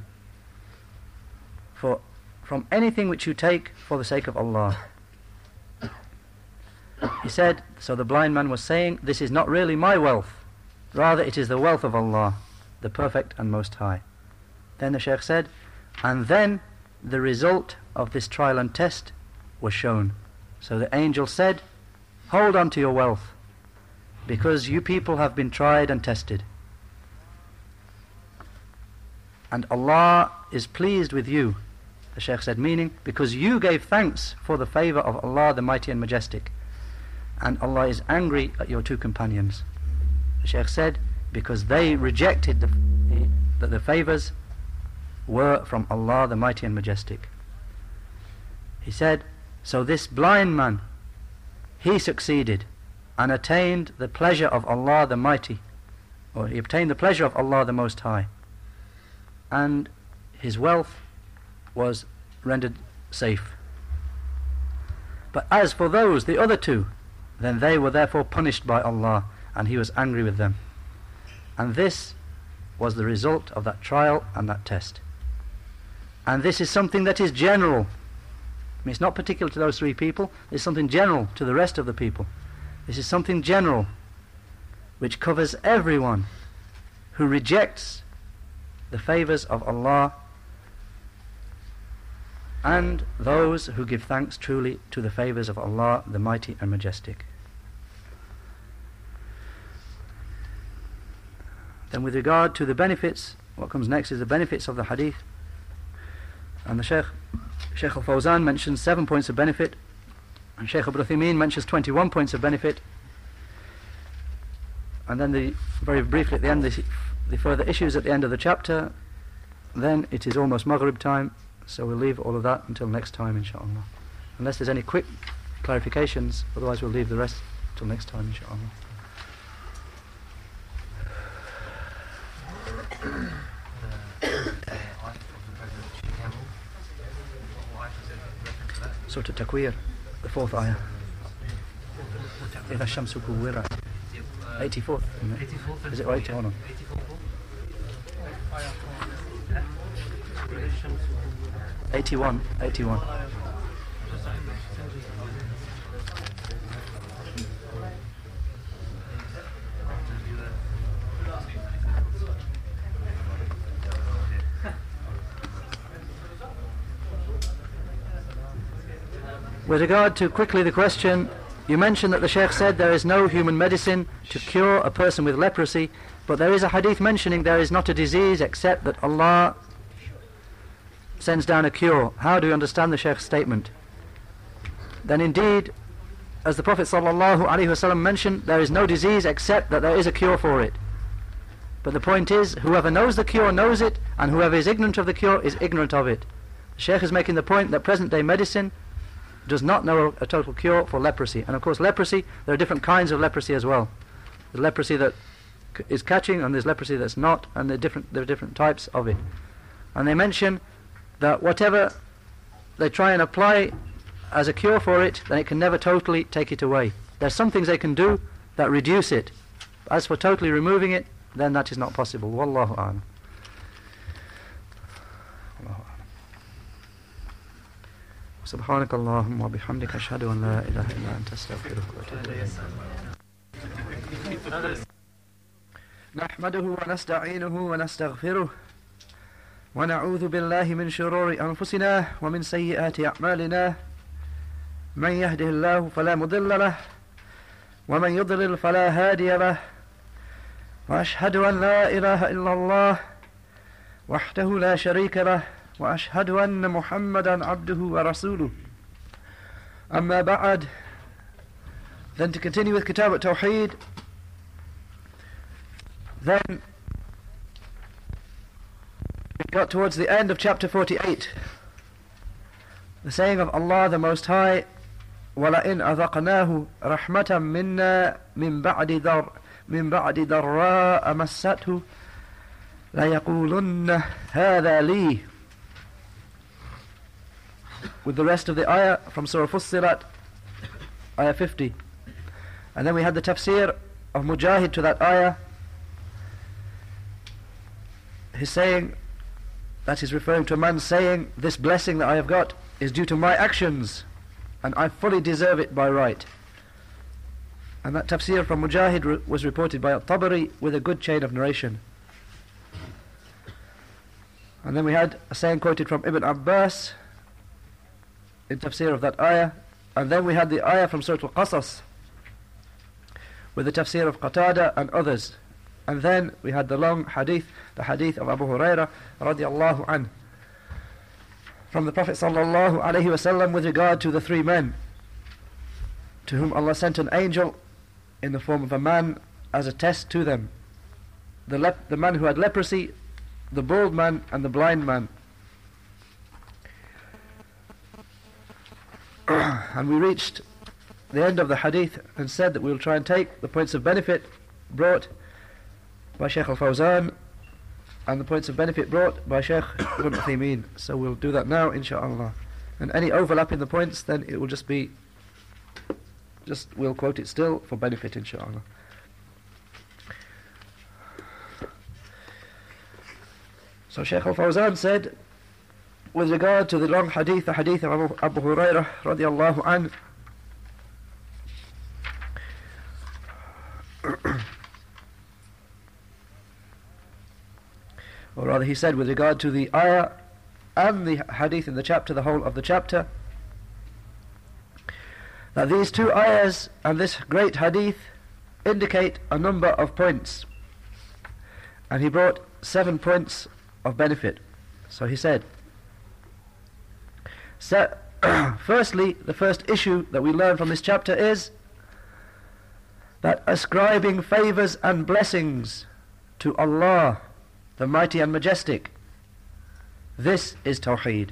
from anything which you take for the sake of Allah. He said, so the blind man was saying, this is not really my wealth, rather it is the wealth of Allah, the Perfect and Most High. Then the Shaykh said, and then the result of this trial and test was shown. So the angel said, hold on to your wealth, because you people have been tried and tested. And Allah is pleased with you. The Shaykh said, meaning, because you gave thanks for the favour of Allah the Mighty and Majestic. And Allah is angry at your two companions. The Shaykh said, because they rejected that the favours were from Allah the Mighty and Majestic. He said, so this blind man, he succeeded and attained the pleasure of Allah the Mighty, or he obtained the pleasure of Allah the Most High, and his wealth was rendered safe. But as for those, the other two, then they were therefore punished by Allah, and he was angry with them. And this was the result of that trial and that test. And this is something that is general. mean, it's not particular to those three people. It's something general to the rest of the people. This is something general which covers everyone who rejects the favours of Allah and those who give thanks truly to the favours of Allah, the Mighty and Majestic. Then with regard to the benefits, what comes next is the benefits of the hadith. And the Shaykh al-Fawzan mentions 7 points of benefit, and Shaykh Ibn Uthaymeen mentions 21 points of benefit. And then very briefly at the end, the further issues at the end of the chapter. Then it is almost Maghrib time, so we'll leave all of that until next time, inshaAllah. Unless there's any quick clarifications, otherwise we'll leave the rest till next time, inshaAllah. Surah Takwir, the 4th ayah. إذا الشمس كورت. 84th, isn't it? Is it right? Hold on. 81. With regard to quickly the question, you mentioned that the Shaykh said there is no human medicine to cure a person with leprosy, but there is a hadith mentioning there is not a disease except that Allah sends down a cure. How do you understand the Shaykh's statement? Then indeed, as the Prophet ﷺ mentioned, there is no disease except that there is a cure for it. But the point is, whoever knows the cure knows it, and whoever is ignorant of the cure is ignorant of it. The Shaykh is making the point that present day medicine does not know a total cure for leprosy. And of course leprosy, there are different kinds of leprosy as well. There's leprosy that is catching, and there's leprosy that's not, and there are different types of it. And they mention that whatever they try and apply as a cure for it, then it can never totally take it away. There's some things they can do that reduce it. As for totally removing it, then that is not possible. Wallahu a'lam. سبحانك اللهم وبحمدك أشهد أن لا إله إلا أنت أستغفرك وأتوب إليك. نحمده ونستعينه ونستغفره ونعوذ بالله من شرور أنفسنا ومن سيئات أعمالنا من يهده الله فلا مضل له ومن يضلل فلا هادي له وأشهد أن لا إله إلا الله وحده لا شريك له وأشهد أن محمدا عبده ورسوله. أما بعد, then to continue with Kitab al-Tawheed, then we got towards the end of chapter 48, the saying of Allah the Most High, وَلَئِنْ أَذَقْنَاهُ رَحْمَةً مِنَّا مِنْ بَعْدِ ضَرَّاءَ مَسَّتْهُ لَيَقُولُنَّ هَذَا لِي, with the rest of the ayah from Surah Fussilat, ayah 50. And then we had the tafsir of Mujahid to that ayah. He's saying, that is referring to a man saying, this blessing that I have got is due to my actions, and I fully deserve it by right. And that tafsir from Mujahid was reported by At-Tabari with a good chain of narration. And then we had a saying quoted from Ibn Abbas in tafsir of that ayah. And then we had the ayah from Surah Al-Qasas with the tafsir of Qatada and others. And then we had the long hadith, the hadith of Abu Hurairah radiallahu anhu, from the Prophet sallallahu alaihi wasallam with regard to the three men to whom Allah sent an angel in the form of a man as a test to them. The man who had leprosy, the bald man, and the blind man. And we reached the end of the hadith and said that we will try and take the points of benefit brought by Shaykh al-Fawzan and the points of benefit brought by Shaykh Ibn Uthaymeen. So we'll do that now, inshaAllah. And any overlap in the points, then it will just be, we'll quote it still for benefit, inshaAllah. So Shaykh al-Fawzan said, with regard to the long hadith, the hadith of Abu Hurairah radiallahu anhu, or rather he said with regard to the ayah and the hadith in the chapter, the whole of the chapter, that these two ayahs and this great hadith indicate a number of points, and he brought 7 points of benefit. So he said, firstly, the first issue that we learn from this chapter is that ascribing favors and blessings to Allah, the Mighty and Majestic, this is Tawheed.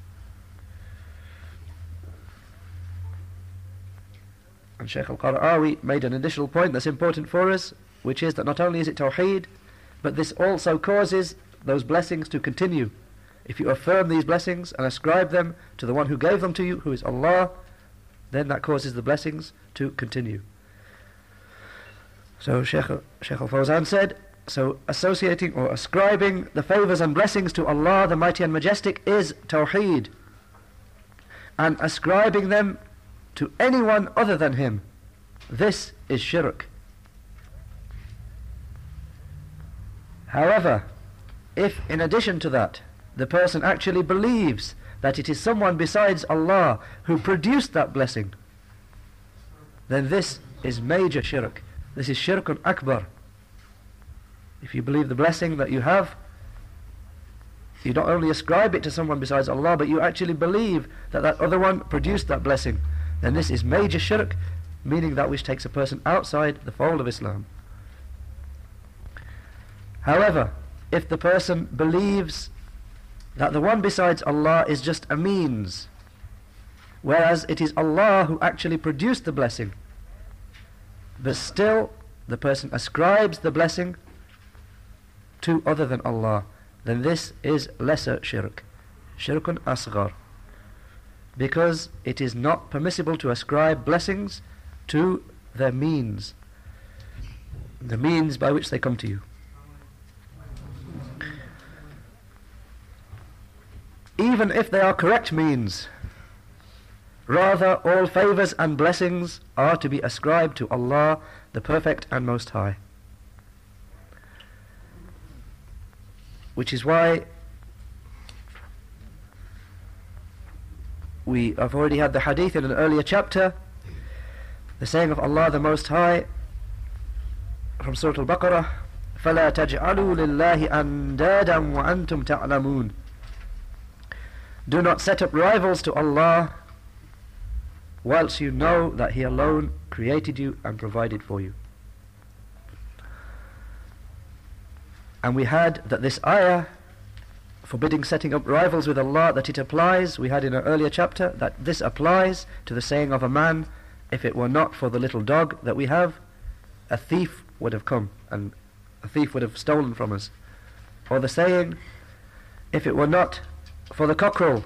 And Shaykh al-Qara'awi made an additional point that's important for us, which is that not only is it Tawheed, but this also causes those blessings to continue. If you affirm these blessings and ascribe them to the one who gave them to you, who is Allah, then that causes the blessings to continue. So Shaykh al-Fawzan said, so associating or ascribing the favors and blessings to Allah, the Mighty and Majestic, is Tawheed. And ascribing them to anyone other than Him, this is Shirk. However, if in addition to that, the person actually believes that it is someone besides Allah who produced that blessing, then this is major shirk. This is shirkun akbar. If you believe the blessing that you have, you not only ascribe it to someone besides Allah, but you actually believe that that other one produced that blessing, then this is major shirk, meaning that which takes a person outside the fold of Islam. However, if the person believes that the one besides Allah is just a means, whereas it is Allah who actually produced the blessing, but still the person ascribes the blessing to other than Allah, then this is lesser shirk, shirkun asghar, because it is not permissible to ascribe blessings to their means, the means by which they come to you. Even if they are correct means, rather all favors and blessings are to be ascribed to Allah, the Perfect and Most High. Which is why we have already had the hadith in an earlier chapter, the saying of Allah the Most High from Surah Al-Baqarah, فَلَا تَجْعَلُوا لِلَّهِ أَنْدَادًا وَأَنْتُمْ تَعْلَمُونَ. Do not set up rivals to Allah whilst you know that He alone created you and provided for you. And we had that this ayah forbidding setting up rivals with Allah, that it applies, we had in an earlier chapter, that this applies to the saying of a man, if it were not for the little dog that we have, a thief would have come and a thief would have stolen from us. Or the saying, if it were not for the cockerel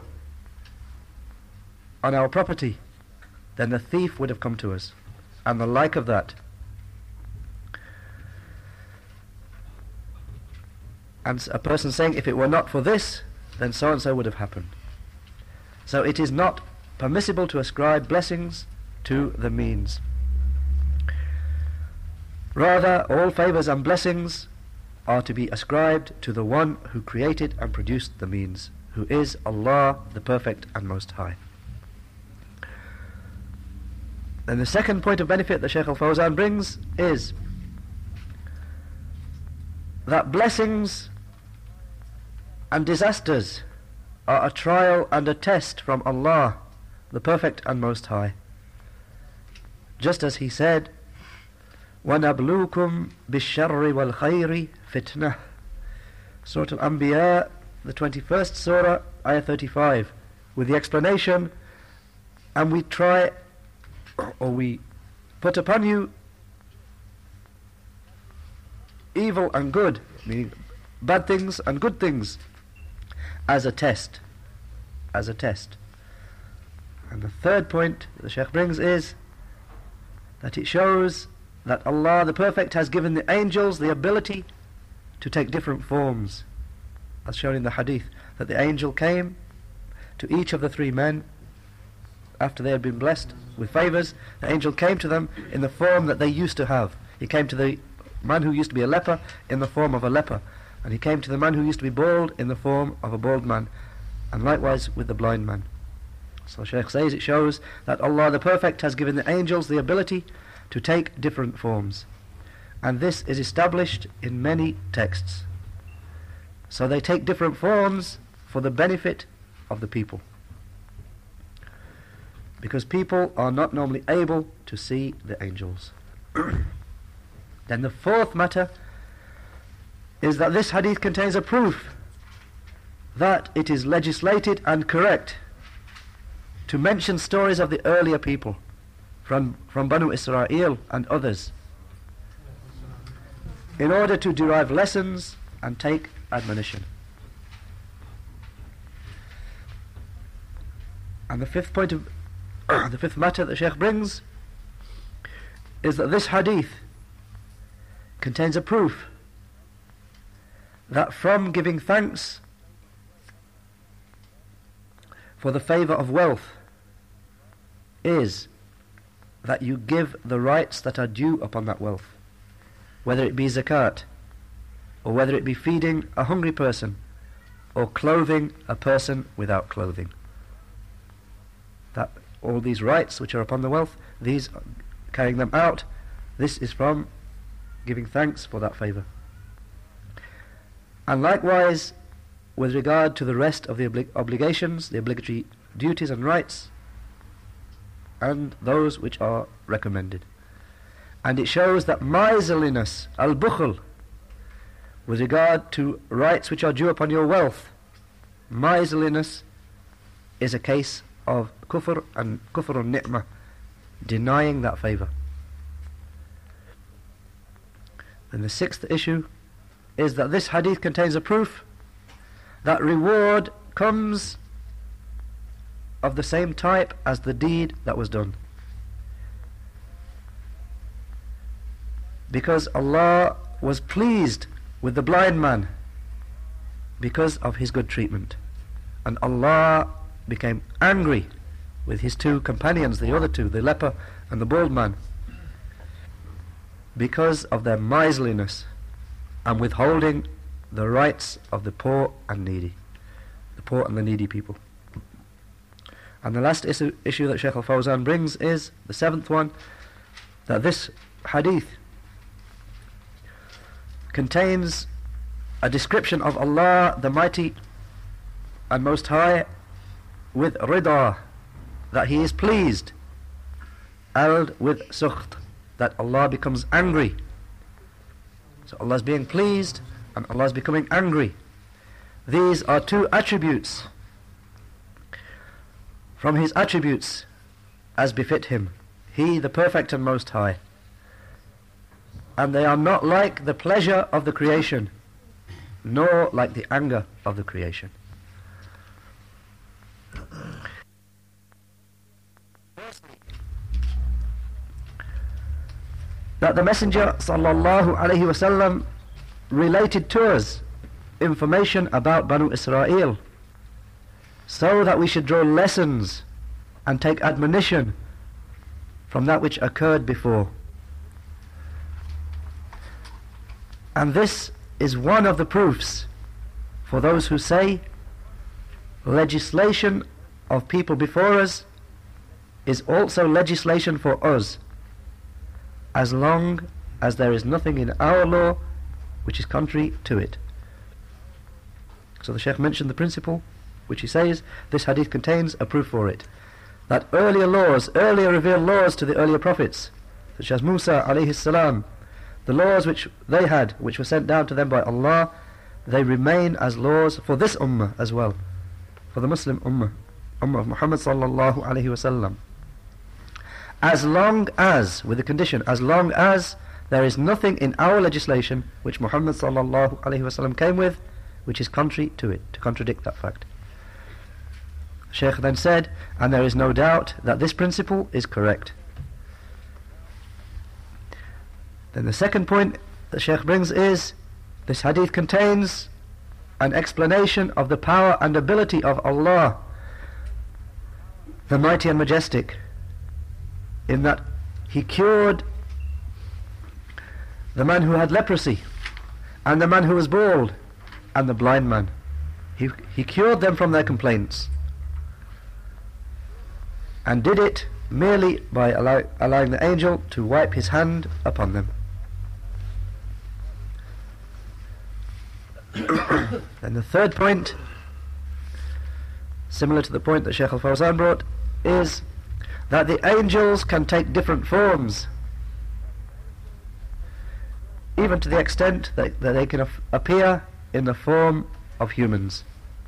on our property, then the thief would have come to us, and the like of that. And a person saying, if it were not for this, then so and so would have happened. So it is not permissible to ascribe blessings to the means. Rather, all favors and blessings are to be ascribed to the one who created and produced the means, who is Allah, the Perfect and Most High. Then the second point of benefit that Shaykh al-Fawzan brings is that blessings and disasters are a trial and a test from Allah, the Perfect and Most High. Just as He said, وَنَبْلُوكُمْ بِالشَّرِّ وَالْخَيْرِ فِتْنَةً, Surah Al-Anbiya, the 21st Surah, Ayah 35, with the explanation, and we try, or we put upon you evil and good, meaning bad things and good things, as a test. As a test. And the third point the Shaykh brings is that it shows that Allah the Perfect has given the angels the ability to take different forms, as shown in the hadith, that the angel came to each of the three men, after they had been blessed with favours, the angel came to them in the form that they used to have. He came to the man who used to be a leper in the form of a leper, and he came to the man who used to be bald in the form of a bald man, and likewise with the blind man. So Shaykh says it shows that Allah the Perfect has given the angels the ability to take different forms, and this is established in many texts. So they take different forms for the benefit of the people, because people are not normally able to see the angels. Then the fourth matter is that this hadith contains a proof that it is legislated and correct to mention stories of the earlier people from Banu Israel and others, in order to derive lessons and take admonition. And the fifth point of the fifth matter that Shaykh brings is that this hadith contains a proof that from giving thanks for the favour of wealth is that you give the rights that are due upon that wealth, whether it be zakat, or whether it be feeding a hungry person, or clothing a person without clothing. That all these rights which are upon the wealth, these carrying them out, this is from giving thanks for that favour. And likewise with regard to the rest of the obligations, the obligatory duties and rights, and those which are recommended. And it shows that miserliness, al-bukhl, with regard to rights which are due upon your wealth, miserliness is a case of kufr and ni'mah, denying that favour. And the sixth issue is that this hadith contains a proof that reward comes of the same type as the deed that was done, because Allah was pleased with the blind man because of his good treatment, and Allah became angry with his two companions, the other two, the leper and the bald man, because of their miserliness and withholding the rights of the poor and needy, the poor and the needy people. And the last issue that Shaykh al-Fawzan brings is the seventh one, that this hadith contains a description of Allah the Mighty and Most High with rida, that He is pleased, and with sukht, that Allah becomes angry. So Allah is being pleased and Allah is becoming angry. These are two attributes from His attributes as befit Him, He the Perfect and Most High. And they are not like the pleasure of the creation, nor like the anger of the creation. That the Messenger sallallahu alaihi wasallam related to us information about Banu Israel, so that we should draw lessons and take admonition from that which occurred before. And this is one of the proofs for those who say legislation of people before us is also legislation for us, as long as there is nothing in our law which is contrary to it. So the Shaykh mentioned the principle, which he says this hadith contains a proof for it, that earlier revealed laws to the earlier prophets, such as Musa alayhi salam, the laws which they had, which were sent down to them by Allah, they remain as laws for this ummah as well, for the Muslim ummah of Muhammad sallallahu alayhi wasallam, as long as, with the condition, as long as there is nothing in our legislation which Muhammad sallallahu alayhi wasallam came with which is contrary to it, to contradict that fact. Shaykh then said, and there is no doubt that this principle is correct. Then the second point that Shaykh brings is, this hadith contains an explanation of the power and ability of Allah the Mighty and Majestic, in that he cured the man who had leprosy, and the man who was bald, and the blind man. He cured them from their complaints, and did it merely by allowing the angel to wipe his hand upon them. And the third point, similar to the point that Shaykh Al-Fawzan brought, is that the angels can take different forms, even to the extent that they can appear in the form of humans,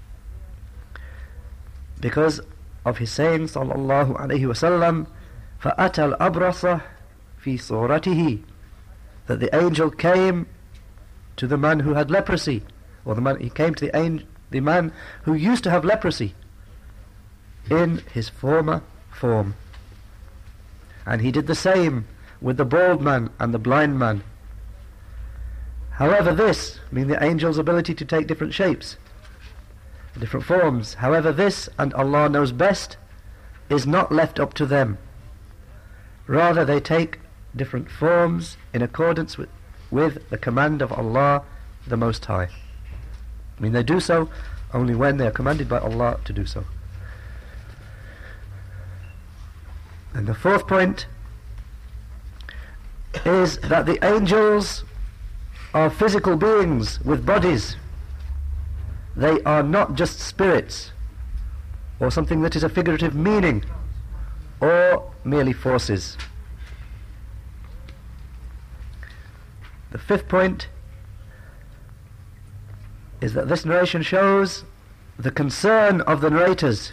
because of his saying sallallahu alayhi wasallam, فَأَتَى الْأَبْرَصَ فِي صُورَتِهِ, that the angel came to the man who had leprosy, or he came to the man who used to have leprosy in his former form. And he did the same with the bald man and the blind man. However this, meaning the angel's ability to take different shapes, different forms, however this, and Allah knows best, is not left up to them. Rather they take different forms in accordance with the command of Allah the Most High. I mean, they do so only when they are commanded by Allah to do so. And the fourth point is that the angels are physical beings with bodies. They are not just spirits, or something that is a figurative meaning, or merely forces. The fifth point is that this narration shows the concern of the narrators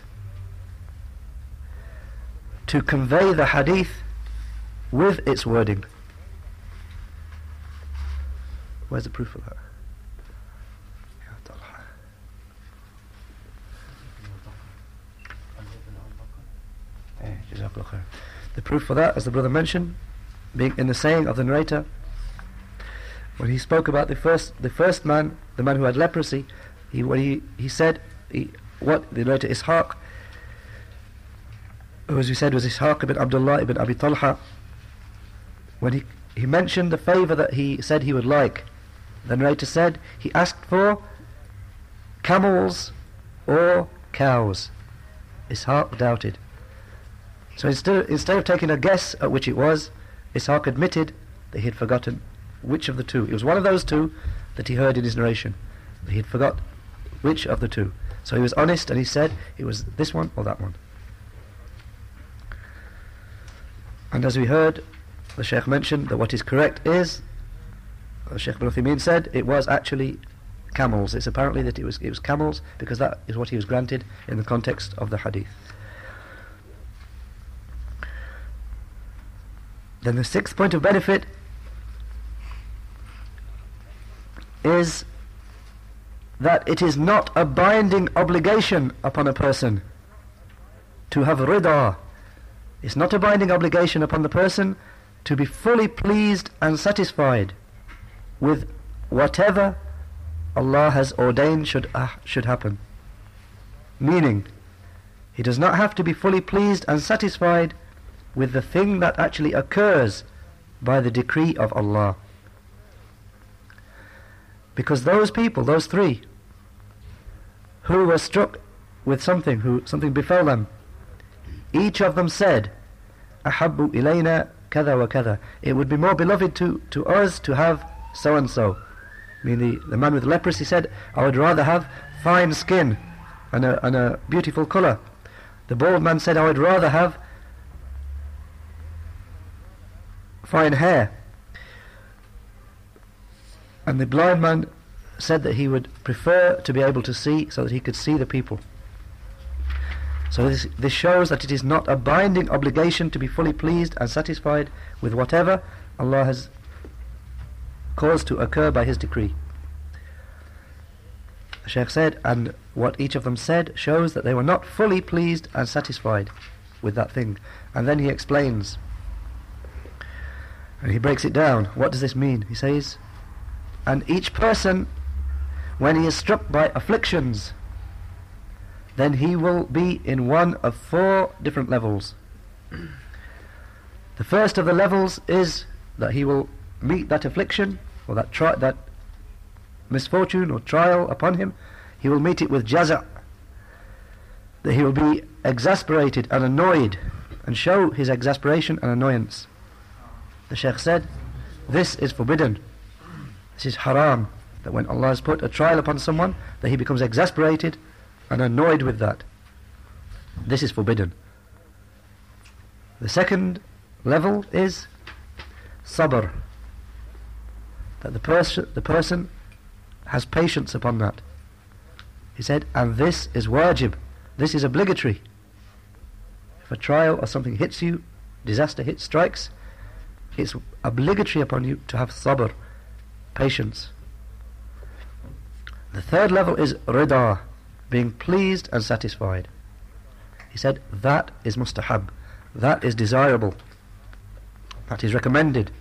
to convey the hadith with its wording. Where's the proof of that? The proof for that, as the brother mentioned, being in the saying of the narrator, when he spoke about the first man, the man who had leprosy, he said, what the narrator Ishaq, who as we said was Ishaq ibn Abdullah ibn Abi Talha, when he mentioned the favour that he said he would like, the narrator said he asked for camels or cows. Ishaq doubted. So instead of taking a guess at which it was, Ishaq admitted that he had forgotten which of the two. It was one of those two that he heard in his narration. He had forgot which of the two. So he was honest and he said it was this one or that one. And as we heard, the Shaykh mentioned that what is correct is, Shaykh Ibn Uthaymeen said, it was actually camels. It's apparently that it was camels, because that is what he was granted in the context of the hadith. Then the sixth point of benefit is that it is not a binding obligation upon a person to have rida. It's not a binding obligation upon the person to be fully pleased and satisfied with whatever Allah has ordained should happen. Meaning, he does not have to be fully pleased and satisfied with the thing that actually occurs by the decree of Allah. Because those people, those three, who were struck with something befell them, each of them said, أَحَبُّ إِلَيْنَا كَذَا وَكَذَا. It would be more beloved to us to have so and so. I mean, the man with leprosy said, I would rather have fine skin and a beautiful colour. The bald man said, I would rather have fine hair. And the blind man said that he would prefer to be able to see so that he could see the people. So this shows that it is not a binding obligation to be fully pleased and satisfied with whatever Allah has caused to occur by His decree. The Shaykh said, and what each of them said shows that they were not fully pleased and satisfied with that thing. And then he explains, and he breaks it down. What does this mean? He says, and each person, when he is struck by afflictions, then he will be in one of 4 different levels. The first of the levels is that he will meet that affliction, or that misfortune or trial upon him. He will meet it with jaza', that he will be exasperated and annoyed, and show his exasperation and annoyance. The Shaykh said, this is forbidden. This is haram, that when Allah has put a trial upon someone, that he becomes exasperated and annoyed with that. This is forbidden. The second level is sabr, that the person has patience upon that. He said, and this is wajib, this is obligatory. If a trial or something hits you, disaster strikes, it's obligatory upon you to have sabr, patience. The third level is rida, being pleased and satisfied. He said, that is mustahab, that is desirable, that is recommended.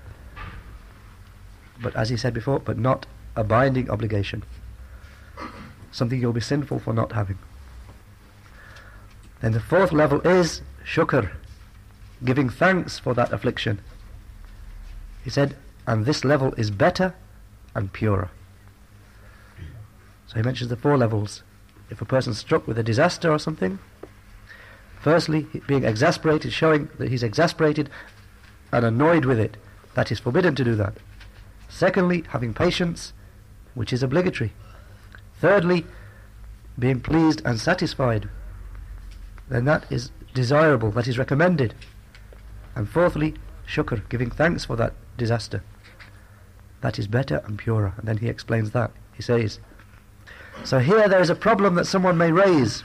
But as he said before, but not a binding obligation. Something you'll be sinful for not having. Then the fourth level is shukr, giving thanks for that affliction. He said, and this level is better and purer. So he mentions the 4 levels. If a person is struck with a disaster or something, firstly, being exasperated, showing that he's exasperated and annoyed with it, that is forbidden to do that. Secondly, having patience, which is obligatory. Thirdly, being pleased and satisfied, then that is desirable, that is recommended. And fourthly, shukr, giving thanks for that disaster, that is better and purer. And then he explains that. He says, so here there is a problem that someone may raise,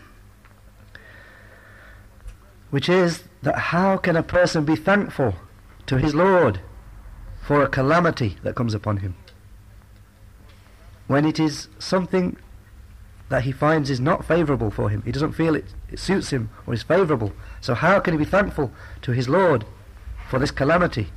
which is that how can a person be thankful to his Lord for a calamity that comes upon him, when it is something that he finds is not favourable for him? He doesn't feel it suits him or is favourable. So how can he be thankful to his Lord for this calamity?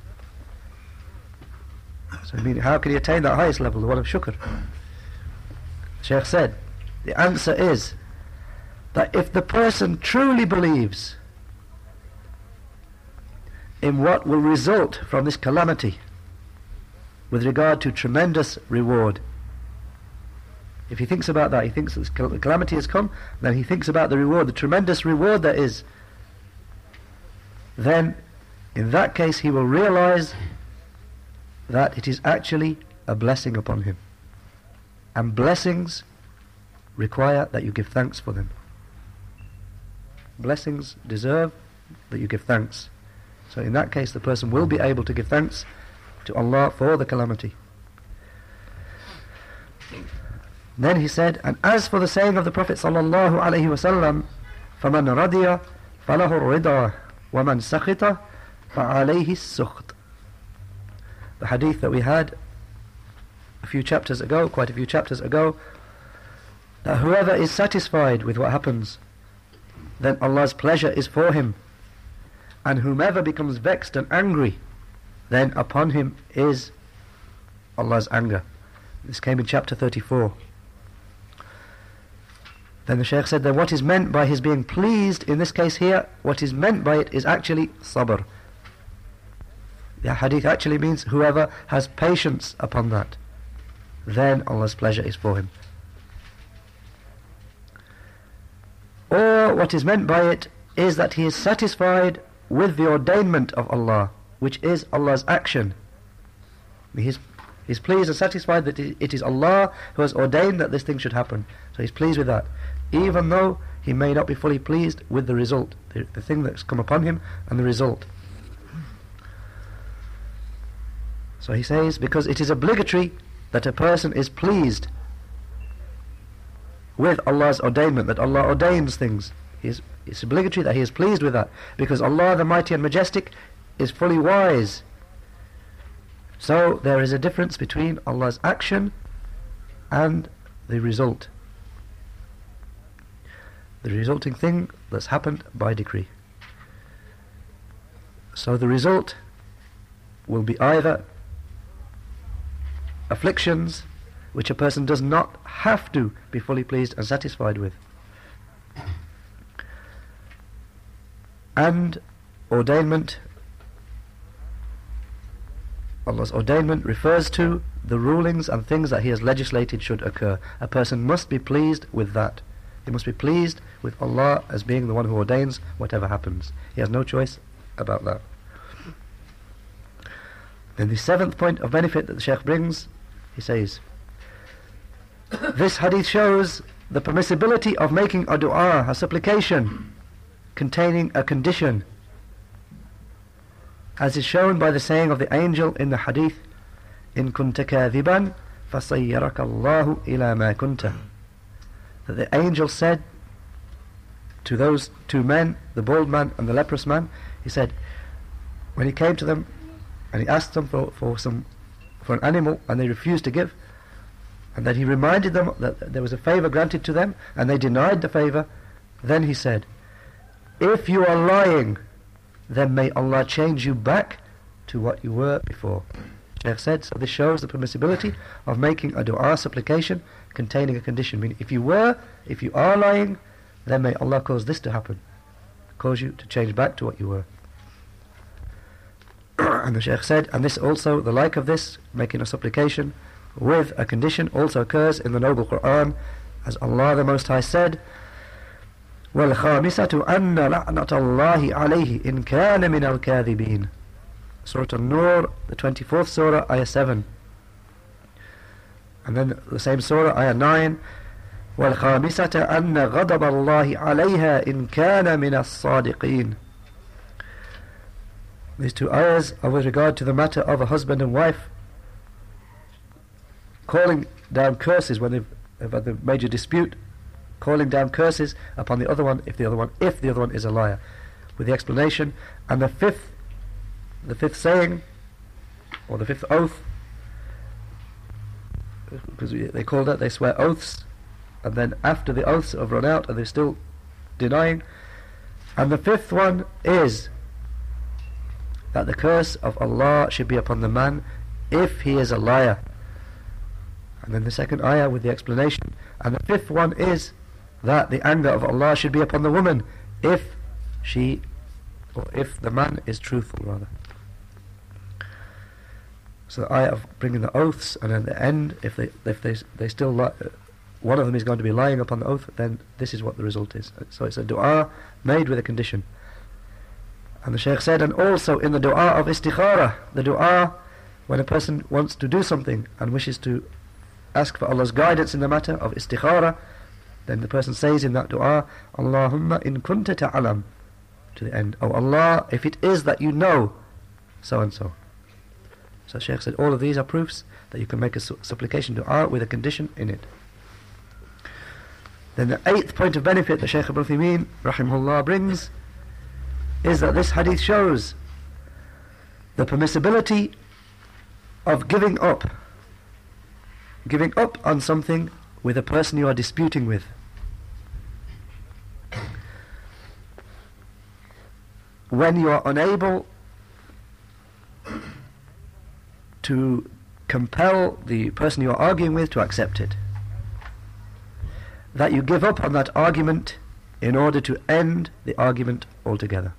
So I mean, how can he attain that highest level, the one of shukr? Shaykh said, the answer is that if the person truly believes in what will result from this calamity with regard to tremendous reward, if he thinks about that, he thinks that the calamity has come, then he thinks about the reward, the tremendous reward there is, then in that case he will realize that it is actually a blessing upon him. And blessings require that you give thanks for them. Blessings deserve that you give thanks. So in that case the person will be able to give thanks to Allah for the calamity. Then he said, and as for the saying of the Prophet sallallahu alaihi wasallam, فَمَنْ رَضِيَ فَلَهُ الرِّضَى وَمَنْ سَخِطَ فَعَلَيْهِ السُّخْطِ. The hadith that we had quite a few chapters ago, that whoever is satisfied with what happens, then Allah's pleasure is for him, and whomever becomes vexed and angry, then upon him is Allah's anger. This came in chapter 34. Then the Shaykh said that what is meant by his being pleased in this case here, what is meant by it is actually sabr. The hadith actually means whoever has patience upon that, then Allah's pleasure is for him. Or what is meant by it is that he is satisfied with the ordainment of Allah, which is Allah's action. He's pleased and satisfied that it is Allah who has ordained that this thing should happen. So he's pleased with that, even though he may not be fully pleased with the result, the thing that's come upon him and the result. So he says, because it is obligatory that a person is pleased with Allah's ordainment, that Allah ordains things. It's obligatory that he is pleased with that, because Allah the Mighty and Majestic is fully wise. So there is a difference between Allah's action and the result, the resulting thing that's happened by decree. So the result will be either afflictions which a person does not have to be fully pleased and satisfied with, And ordainment, Allah's ordainment refers to the rulings and things that He has legislated should occur. A person must be pleased with that. He must be pleased with Allah as being the one who ordains whatever happens. He has no choice about that. Then the seventh point of benefit that the Shaykh brings, he says, this hadith shows the permissibility of making a dua, a supplication, containing a condition, as is shown by the saying of the angel in the hadith, in kunta kadhiban fasayyaraka Allahu ila ma kunta. That the angel said to those two men, the bald man and the leprous man, he said, when he came to them and he asked them for an animal and they refused to give, and then he reminded them that there was a favour granted to them and they denied the favour, then he said, if you are lying, then may Allah change you back to what you were before. Shaykh said, so this shows the permissibility of making a dua, supplication, containing a condition. Meaning, if you are lying, then may Allah cause this to happen, cause you to change back to what you were. And the Shaykh said, and this also, the like of this, making a supplication with a condition, also occurs in the Noble Quran, as Allah the Most High said, وَالْخَامِسَةُ أَنَّ لَعْنَةَ اللَّهِ عَلَيْهِ إِنْ كَانَ مِنَ الْكَاذِبِينَ. Surah An-Nur, the 24th Surah, Ayah 7. And then the same Surah, Ayah 9, وَالْخَامِسَةَ أَنَّ غَضَبَ اللَّهِ عَلَيْهَا إِنْ كَانَ مِنَ الصَّادِقِينَ. These two ayahs are with regard to the matter of a husband and wife calling down curses when they've had the major dispute, calling down curses upon the other one if the other one is a liar, with the explanation. And the fifth saying, or the fifth oath, because they call that, they swear oaths, and then after the oaths have run out and they're still denying. And the fifth one is that the curse of Allah should be upon the man if he is a liar. And then the second ayah with the explanation. And the fifth one is that the anger of Allah should be upon the woman if the man is truthful, rather. So the ayah of bringing the oaths, and at the end, if they still one of them is going to be lying upon the oath, then this is what the result is. So it's a dua made with a condition. And the Shaykh said, and also in the dua of istikhara, the dua when a person wants to do something and wishes to ask for Allah's guidance in the matter of istikhara, then the person says in that dua, Allahumma in kunta ta'alam, to the end. Oh Allah, if it is that you know so and so. So Shaykh said all of these are proofs that you can make a supplication dua with a condition in it. Then the eighth point of benefit that Shaykh Ibn Uthaymeen rahimahullah brings is that this hadith shows the permissibility of giving up on something with a person you are disputing with. When you are unable to compel the person you are arguing with to accept it, that you give up on that argument in order to end the argument altogether.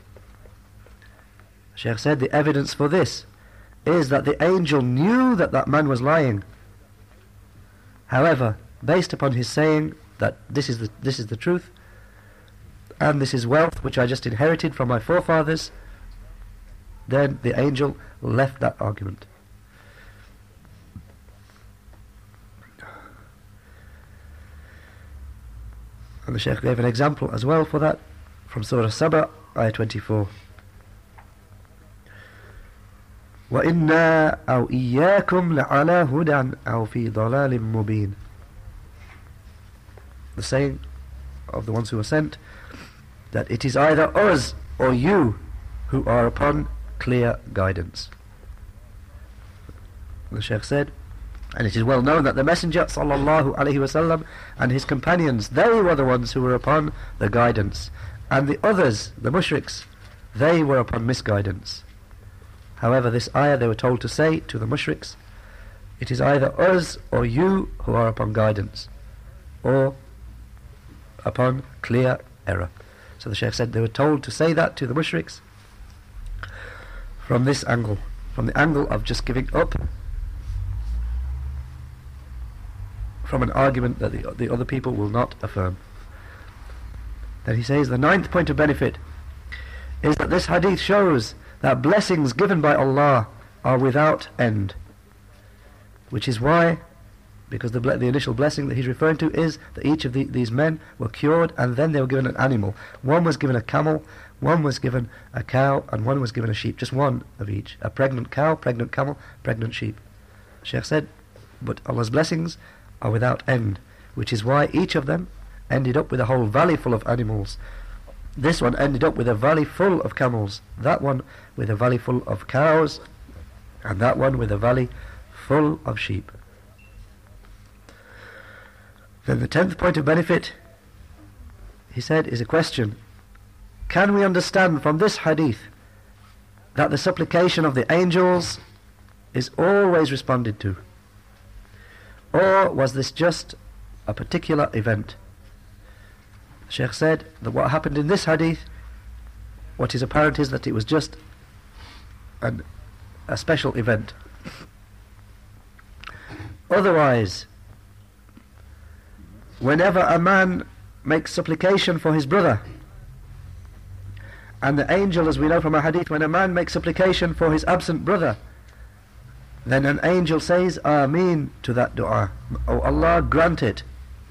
Shaykh said the evidence for this is that the angel knew that that man was lying. However, based upon his saying that this is the truth, and this is wealth which I just inherited from my forefathers, then the angel left that argument. And the Shaykh gave an example as well for that from Surah Saba, Ayah 24. وَإِنَّا أَوْ إِيَّاكُمْ لَعَلَى هُدًى أَوْ فِي ضَلَالٍ مُبِينٍ. The saying of the ones who were sent, that it is either us or you who are upon clear guidance. The Shaykh said, and it is well known that the Messenger sallallahu alaihi wasallam and his companions, they were the ones who were upon the guidance, and the others, the mushriks, they were upon misguidance. However, this ayah they were told to say to the mushriks, it is either us or you who are upon guidance, or upon clear error. So the Shaykh said they were told to say that to the mushriks from this angle, from the angle of just giving up from an argument that the other people will not affirm. Then he says the ninth point of benefit is that this hadith shows that blessings given by Allah are without end, which is why, because the initial blessing that he's referring to is that each of these men were cured and then they were given an animal. One was given a camel, one was given a cow, and one was given a sheep. Just one of each. A pregnant cow, pregnant camel, pregnant sheep. Shaykh said, but Allah's blessings are without end, which is why each of them ended up with a whole valley full of animals. This one ended up with a valley full of camels, that one with a valley full of cows, and that one with a valley full of sheep. Then the 10th point of benefit, he said, is a question. Can we understand from this hadith that the supplication of the angels is always responded to? Or was this just a particular event? The Shaykh said that what happened in this hadith, what is apparent is that it was just a special event. Otherwise, whenever a man makes supplication for his brother, and the angel, as we know from a hadith, when a man makes supplication for his absent brother, then an angel says Ameen to that dua. Oh Allah, grant it.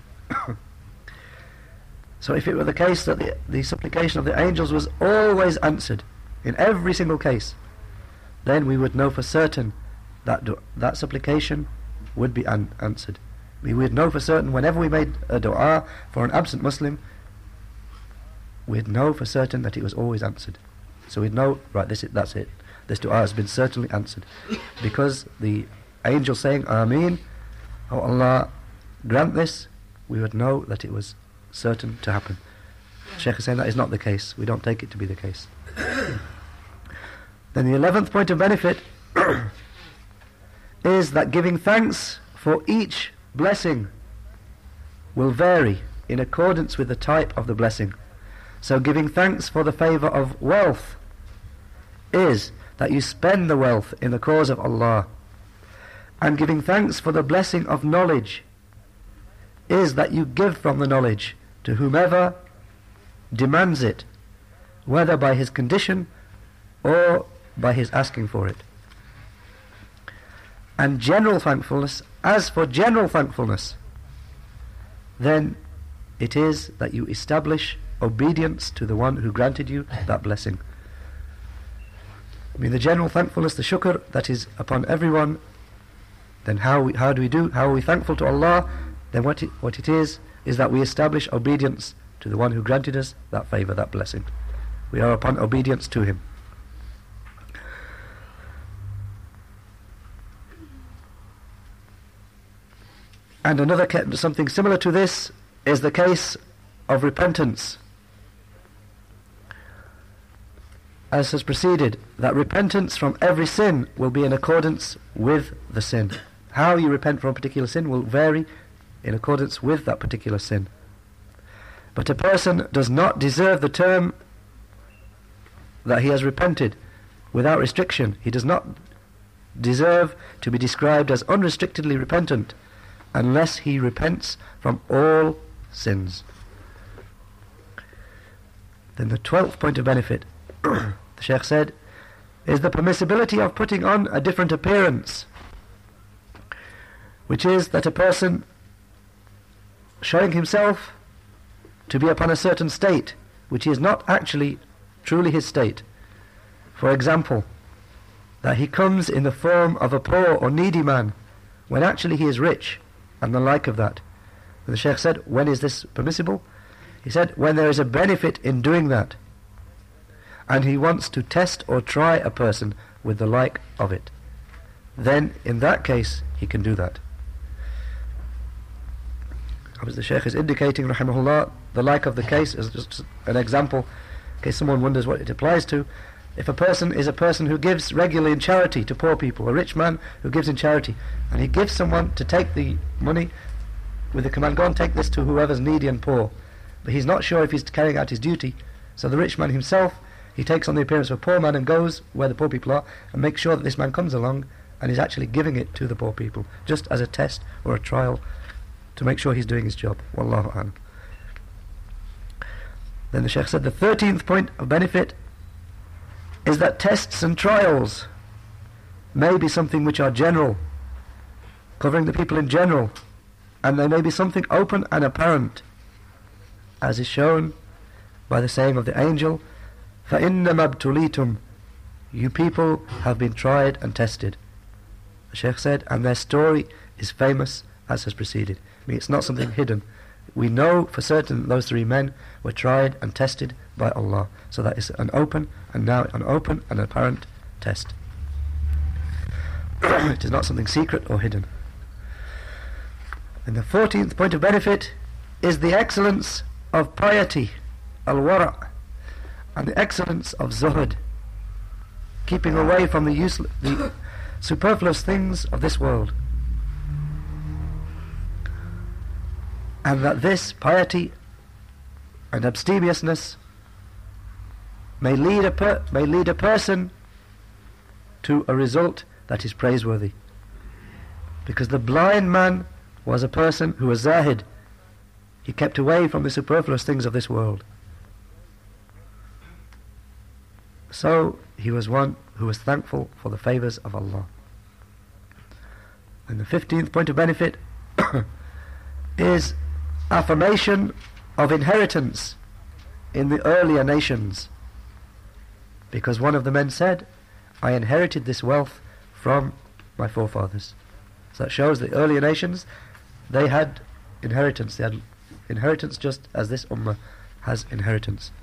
So if it were the case that the supplication of the angels was always answered in every single case, then we would know for certain that that supplication would be answered. We would know for certain whenever we made a dua for an absent Muslim, we'd know for certain that it was always answered. So we'd know, right, that's it. This dua has been certainly answered. Because the angel saying Ameen, oh Allah, grant this, we would know that it was certain to happen. Shaykh is saying that is not the case. We don't take it to be the case. Then the 11th point of benefit is that giving thanks for each blessing will vary in accordance with the type of the blessing. So giving thanks for the favour of wealth is that you spend the wealth in the cause of Allah. And giving thanks for the blessing of knowledge is that you give from the knowledge to whomever demands it, whether by his condition or by his asking for it. And general thankfulness, as for general thankfulness, then it is that you establish obedience to the one who granted you that blessing. I mean, the general thankfulness, the shukr that is upon everyone, then how do we do? How are we thankful to Allah? Then what it is that we establish obedience to the one who granted us that favour, that blessing. We are upon obedience to him. And something similar to this is the case of repentance. As has preceded, that repentance from every sin will be in accordance with the sin. How you repent from a particular sin will vary in accordance with that particular sin. But a person does not deserve the term that he has repented without restriction. He does not deserve to be described as unrestrictedly repentant unless he repents from all sins. Then the 12th point of benefit, the Shaykh said, is the permissibility of putting on a different appearance, which is that a person showing himself to be upon a certain state which is not actually truly his state. For example, that he comes in the form of a poor or needy man when actually he is rich, and the like of that. And the Shaykh said, when is this permissible? He said, when there is a benefit in doing that, and he wants to test or try a person with the like of it, then in that case he can do that. As the Shaykh is indicating, rahimahullah, the like of the case is just an example, in case someone wonders what it applies to. If a person is a person who gives regularly in charity to poor people, a rich man who gives in charity, and he gives someone to take the money with the command, go and take this to whoever's needy and poor, but he's not sure if he's carrying out his duty, So the rich man himself, he takes on the appearance of a poor man and goes where the poor people are and makes sure that this man comes along and is actually giving it to the poor people, just as a test or a trial to make sure he's doing his job. Wallahu a'lam. Then the Shaykh said the 13th point of benefit is that tests and trials may be something which are general, covering the people in general, and they may be something open and apparent, as is shown by the saying of the angel, فَإِنَّمَا ابْتُلِيتُمْ, you people have been tried and tested. The Shaykh said, and their story is famous as has preceded. I mean, it's not something hidden. We know for certain that those three men were tried and tested by Allah. So that is an open and apparent test. It is not something secret or hidden. And the 14th point of benefit is the excellence of piety, al-wara', and the excellence of zuhud, keeping away from the superfluous things of this world. And that this piety and abstemiousness may lead a person to a result that is praiseworthy. Because the blind man was a person who was zahid. He kept away from the superfluous things of this world. So he was one who was thankful for the favours of Allah. And the 15th point of benefit is affirmation of inheritance in the earlier nations. Because one of the men said, I inherited this wealth from my forefathers. So that shows the earlier nations, they had inheritance. They had inheritance just as this ummah has inheritance.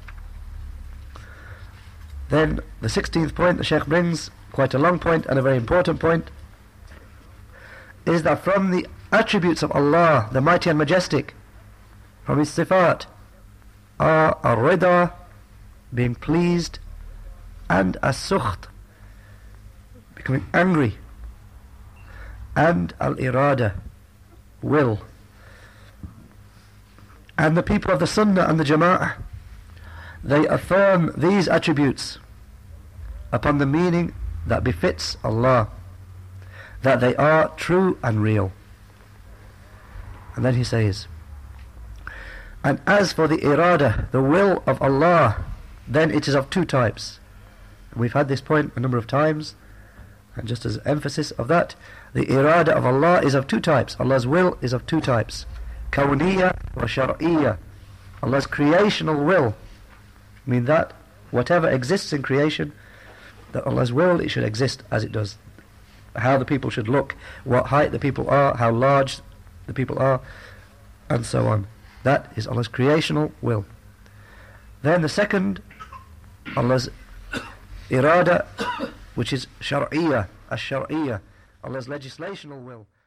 Then the 16th point the Shaykh brings, quite a long point and a very important point, is that from the attributes of Allah, the mighty and majestic, from his sifat, are ar-rida, being pleased, and as-sukht, becoming angry, and al-irada, will. And the people of the Sunnah and the Jama'ah, they affirm these attributes upon the meaning that befits Allah, that they are true and real. And then he says, and as for the irada, the will of Allah, then it is of two types. We've had this point a number of times, and just as emphasis of that, the irada of Allah is of two types. Allah's will is of two types, kawniyya wa shar'iyya. Allah's creational will, I mean that whatever exists in creation, that Allah's will, it should exist as it does. How the people should look, what height the people are, how large the people are, and so on. That is Allah's creational will. Then the second, Allah's irada, which is shar'iyya, ash-shar'iyya, Allah's legislational will.